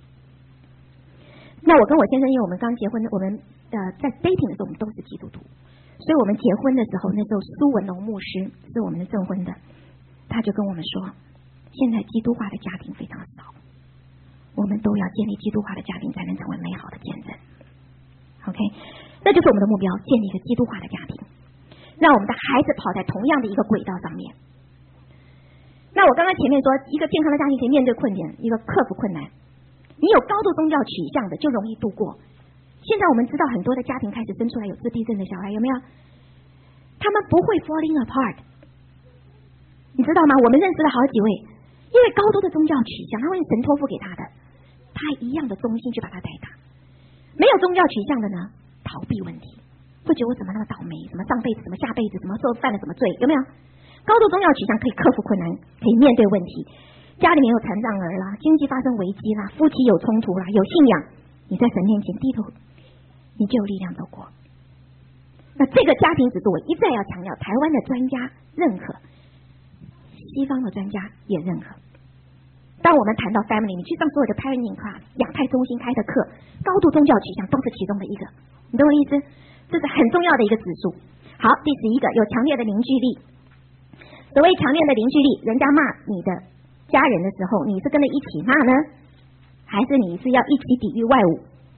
那我跟我先生，因为我们刚结婚，我们在 dating 的时候我们都是基督徒，所以我们结婚的时候，那时候苏文龙牧师是我们的证婚的，他就跟我们说，现在基督化的家庭非常少，我们都要建立基督化的家庭，才能成为美好的见证。OK， 那就是我们的目标，建立一个基督化的家庭，让我们的孩子跑在同样的一个轨道上面。那我刚刚前面说，一个健康的家庭可以面对困难，一个克服困难。你有高度宗教取向的，就容易度过。现在我们知道很多的家庭开始生出来有自闭症的小孩，有没有？他们不会 falling apart， 你知道吗？我们认识了好几位，因为高度的宗教取向，他会神托付给他的，他一样的忠心去把他带大。没有宗教取向的呢，逃避问题，会觉得我怎么那么倒霉，什么上辈子，什么下辈子，什么时候犯了什么罪，有没有？高度宗教取向可以克服困难，可以面对问题。家里面有残障儿啦，经济发生危机啦，夫妻有冲突啦，有信仰，你在神面前低头，你就有力量走过。那这个家庭指数我一再要强调，台湾的专家认可，西方的专家也认可。当我们谈到 family， 你去上所有的 parenting class 养态中心开的课，高度宗教取向都是其中的一个，你懂我意思？这是很重要的一个指数。好，第11个有强烈的凝聚力。所谓强烈的凝聚力，人家骂你的家人的时候，你是跟着一起骂呢，还是你是要一起抵御外物？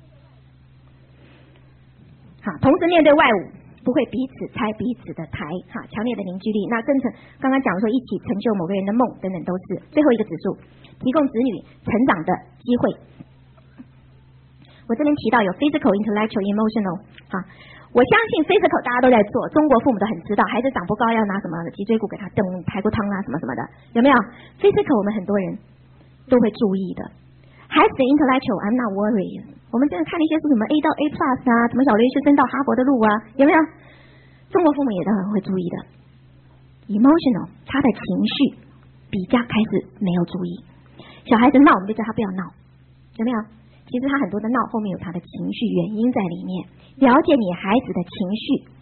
好，同时面对外物，不会彼此拆彼此的台。哈，强烈的凝聚力。那跟成刚刚讲说一起成就某个人的梦等等，都是最后一个指数，提供子女成长的机会。我这边提到有 physical, intellectual, emotional。哈，我相信 physical 大家都在做，中国父母都很知道，孩子长不高要拿什么脊椎骨给他炖排骨汤啊什么什么的，有没有 ？physical 我们很多人都会注意的。孩子的 intellectual I'm not worried， 我们真的看了一些书，什么 A 到 A plus 啊，什么小留学生到哈佛的路啊，有没有？中国父母也都很会注意的。emotional 他的情绪比较开始没有注意，小孩子闹我们就叫他不要闹，有没有？其实他很多的闹后面有他的情绪原因在里面，了解你孩子的情绪，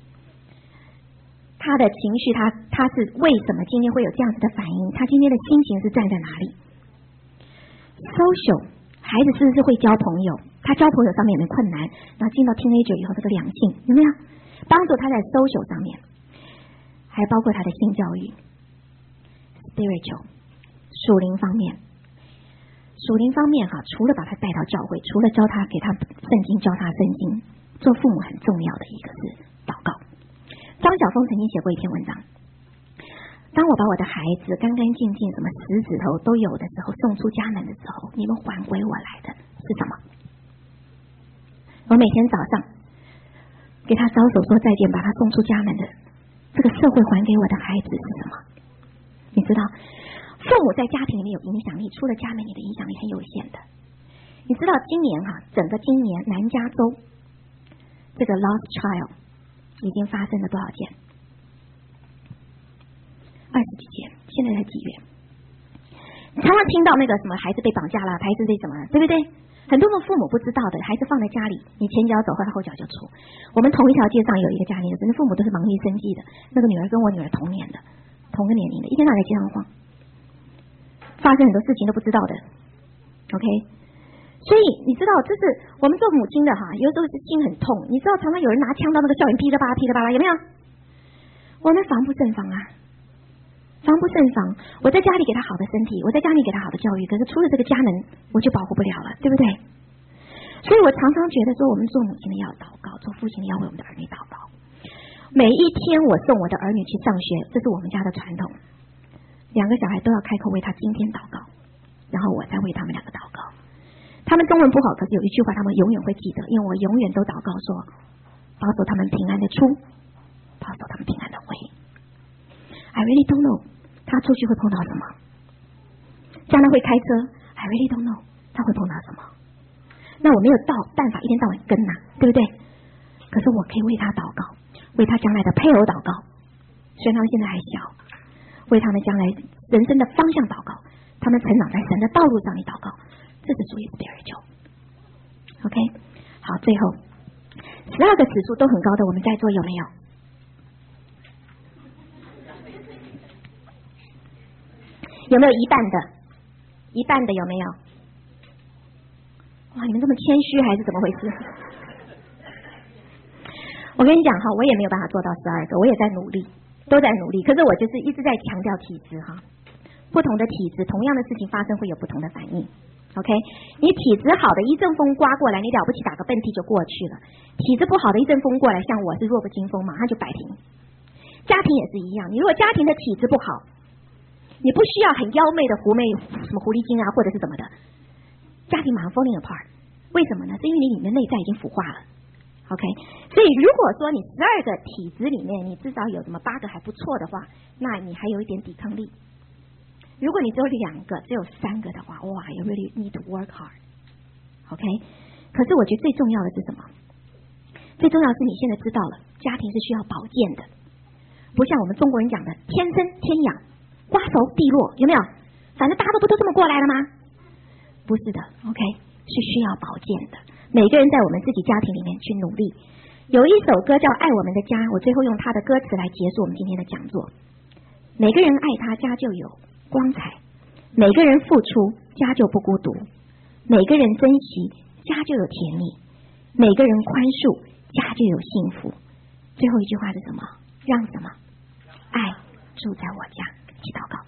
他的情绪他是为什么今天会有这样子的反应，他今天的心情是站在哪里。social 孩子是不是会交朋友， 他交朋友上面有没有困难，然后进到 teenager 以后这个两性有没有帮助他在 social 上面，还包括他的性教育 spiritual 属灵方面。属灵方面哈，除了把他带到教会，除了教他给他圣经，教他圣经，做父母很重要的一个是祷告。张晓峰曾经写过一篇文章，当我把我的孩子干干净净，什么10指头都有的时候，送出家门的时候，你们还归我来的是什么？我每天早上给他招手说再见，把他送出家门的这个社会还给我的孩子是什么？你知道父母在家庭里面有影响力，出了家门你的影响力很有限的。你知道今年整个今年南加州这个 lost child 已经发生了多少件？20几件，现在才几月？常常听到那个什么孩子被绑架了，孩子被什么，对不对？很多的父母不知道的，孩子放在家里，你前脚走，后脚就出。我们同一条街上有一个家庭，真的父母都是忙于生计的，那个女儿跟我女儿同年的，同个年龄的，一天到晚在街上晃，发生很多事情都不知道的 ，OK？ 所以你知道，这是我们做母亲的有时候是心很痛。你知道，常常有人拿枪到那个校园噼里啪啦噼里啪啦，有没有？我们防不胜防啊，防不胜防。我在家里给他好的身体，我在家里给他好的教育，可是出了这个家门，我就保护不了了，对不对？所以我常常觉得说，我们做母亲的要祷告，做父亲的要为我们的儿女祷告。每一天我送我的儿女去上学，这是我们家的传统。2个小孩都要开口为他今天祷告，然后我再为他们2个祷告。他们中文不好，可是有一句话他们永远会记得，因为我永远都祷告说，保守他们平安的出，保守他们平安的回。I really don't know 他出去会碰到什么，将来会开车 I really don't know 他会碰到什么。那我没有办法一天到晚跟对不对？可是我可以为他祷告，为他将来的配偶祷告，虽然他们现在还小，为他们将来人生的方向祷告，他们成长在神的道路上你祷告，这是属于 spiritual。 OK， 好，最后12个指数都很高的，我们在座有没有？有没有一半的？一半的有没有？哇，你们这么谦虚还是怎么回事？我跟你讲我也没有办法做到12个，我也在努力，都在努力。可是我就是一直在强调体质不同的体质，同样的事情发生会有不同的反应。OK， 你体质好的一阵风刮过来，你了不起打个喷嚏就过去了；体质不好的一阵风过来，像我是弱不禁风，马上就摆平。家庭也是一样，你如果家庭的体质不好，你不需要很妖媚的什么狐狸精或者是什么的，家庭马上 falling apart。为什么呢？是因为你里面内在已经腐化了。OK， 所以如果说你12个体质里面，你至少有什么8个还不错的话，那你还有一点抵抗力。如果你只有2个，只有3个的话，哇 ，you really need to work hard。OK， 可是我觉得最重要的是什么？最重要的是你现在知道了，家庭是需要保健的，不像我们中国人讲的天生天养，瓜熟蒂落，有没有？反正大家都不都这么过来了吗？不是的 ，OK， 是需要保健的。每个人在我们自己家庭里面去努力。有一首歌叫《爱我们的家》，我最后用他的歌词来结束我们今天的讲座。每个人爱他，家就有光彩；每个人付出，家就不孤独；每个人珍惜，家就有甜蜜；每个人宽恕，家就有幸福。最后一句话是什么？让什么？爱住在我家。一起祷告。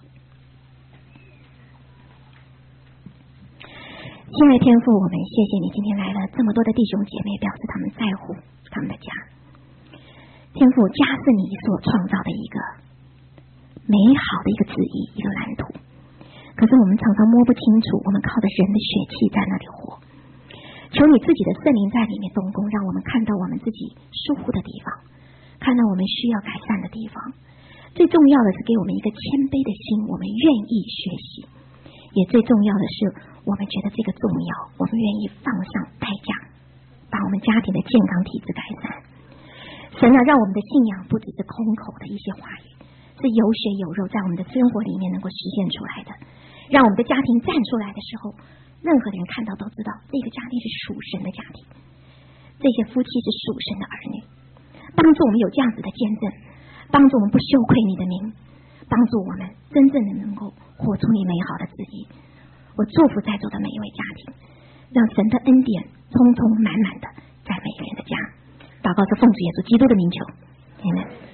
亲爱的天父，我们谢谢你今天来了这么多的弟兄姐妹，表示他们在乎他们的家。天父，家是你所创造的一个美好的一个旨意，一个蓝图。可是我们常常摸不清楚，我们靠着人的血气在那里活。求你自己的圣灵在里面动工，让我们看到我们自己疏忽的地方，看到我们需要改善的地方。最重要的是给我们一个谦卑的心，我们愿意学习。也最重要的是，我们觉得这个重要，我们愿意放上代价，把我们家庭的健康体质改善。神让我们的信仰不只是空口的一些话语，是有血有肉，在我们的生活里面能够实现出来的。让我们的家庭站出来的时候，任何人看到都知道这个家庭是属神的家庭，这些夫妻是属神的儿女。帮助我们有这样子的见证，帮助我们不羞愧你的名，帮助我们真正的能够活出你美好的旨意。我祝福在座的每一位家庭，让神的恩典充充满满的在每个人的家。祷告是奉主耶稣基督的名求，阿们。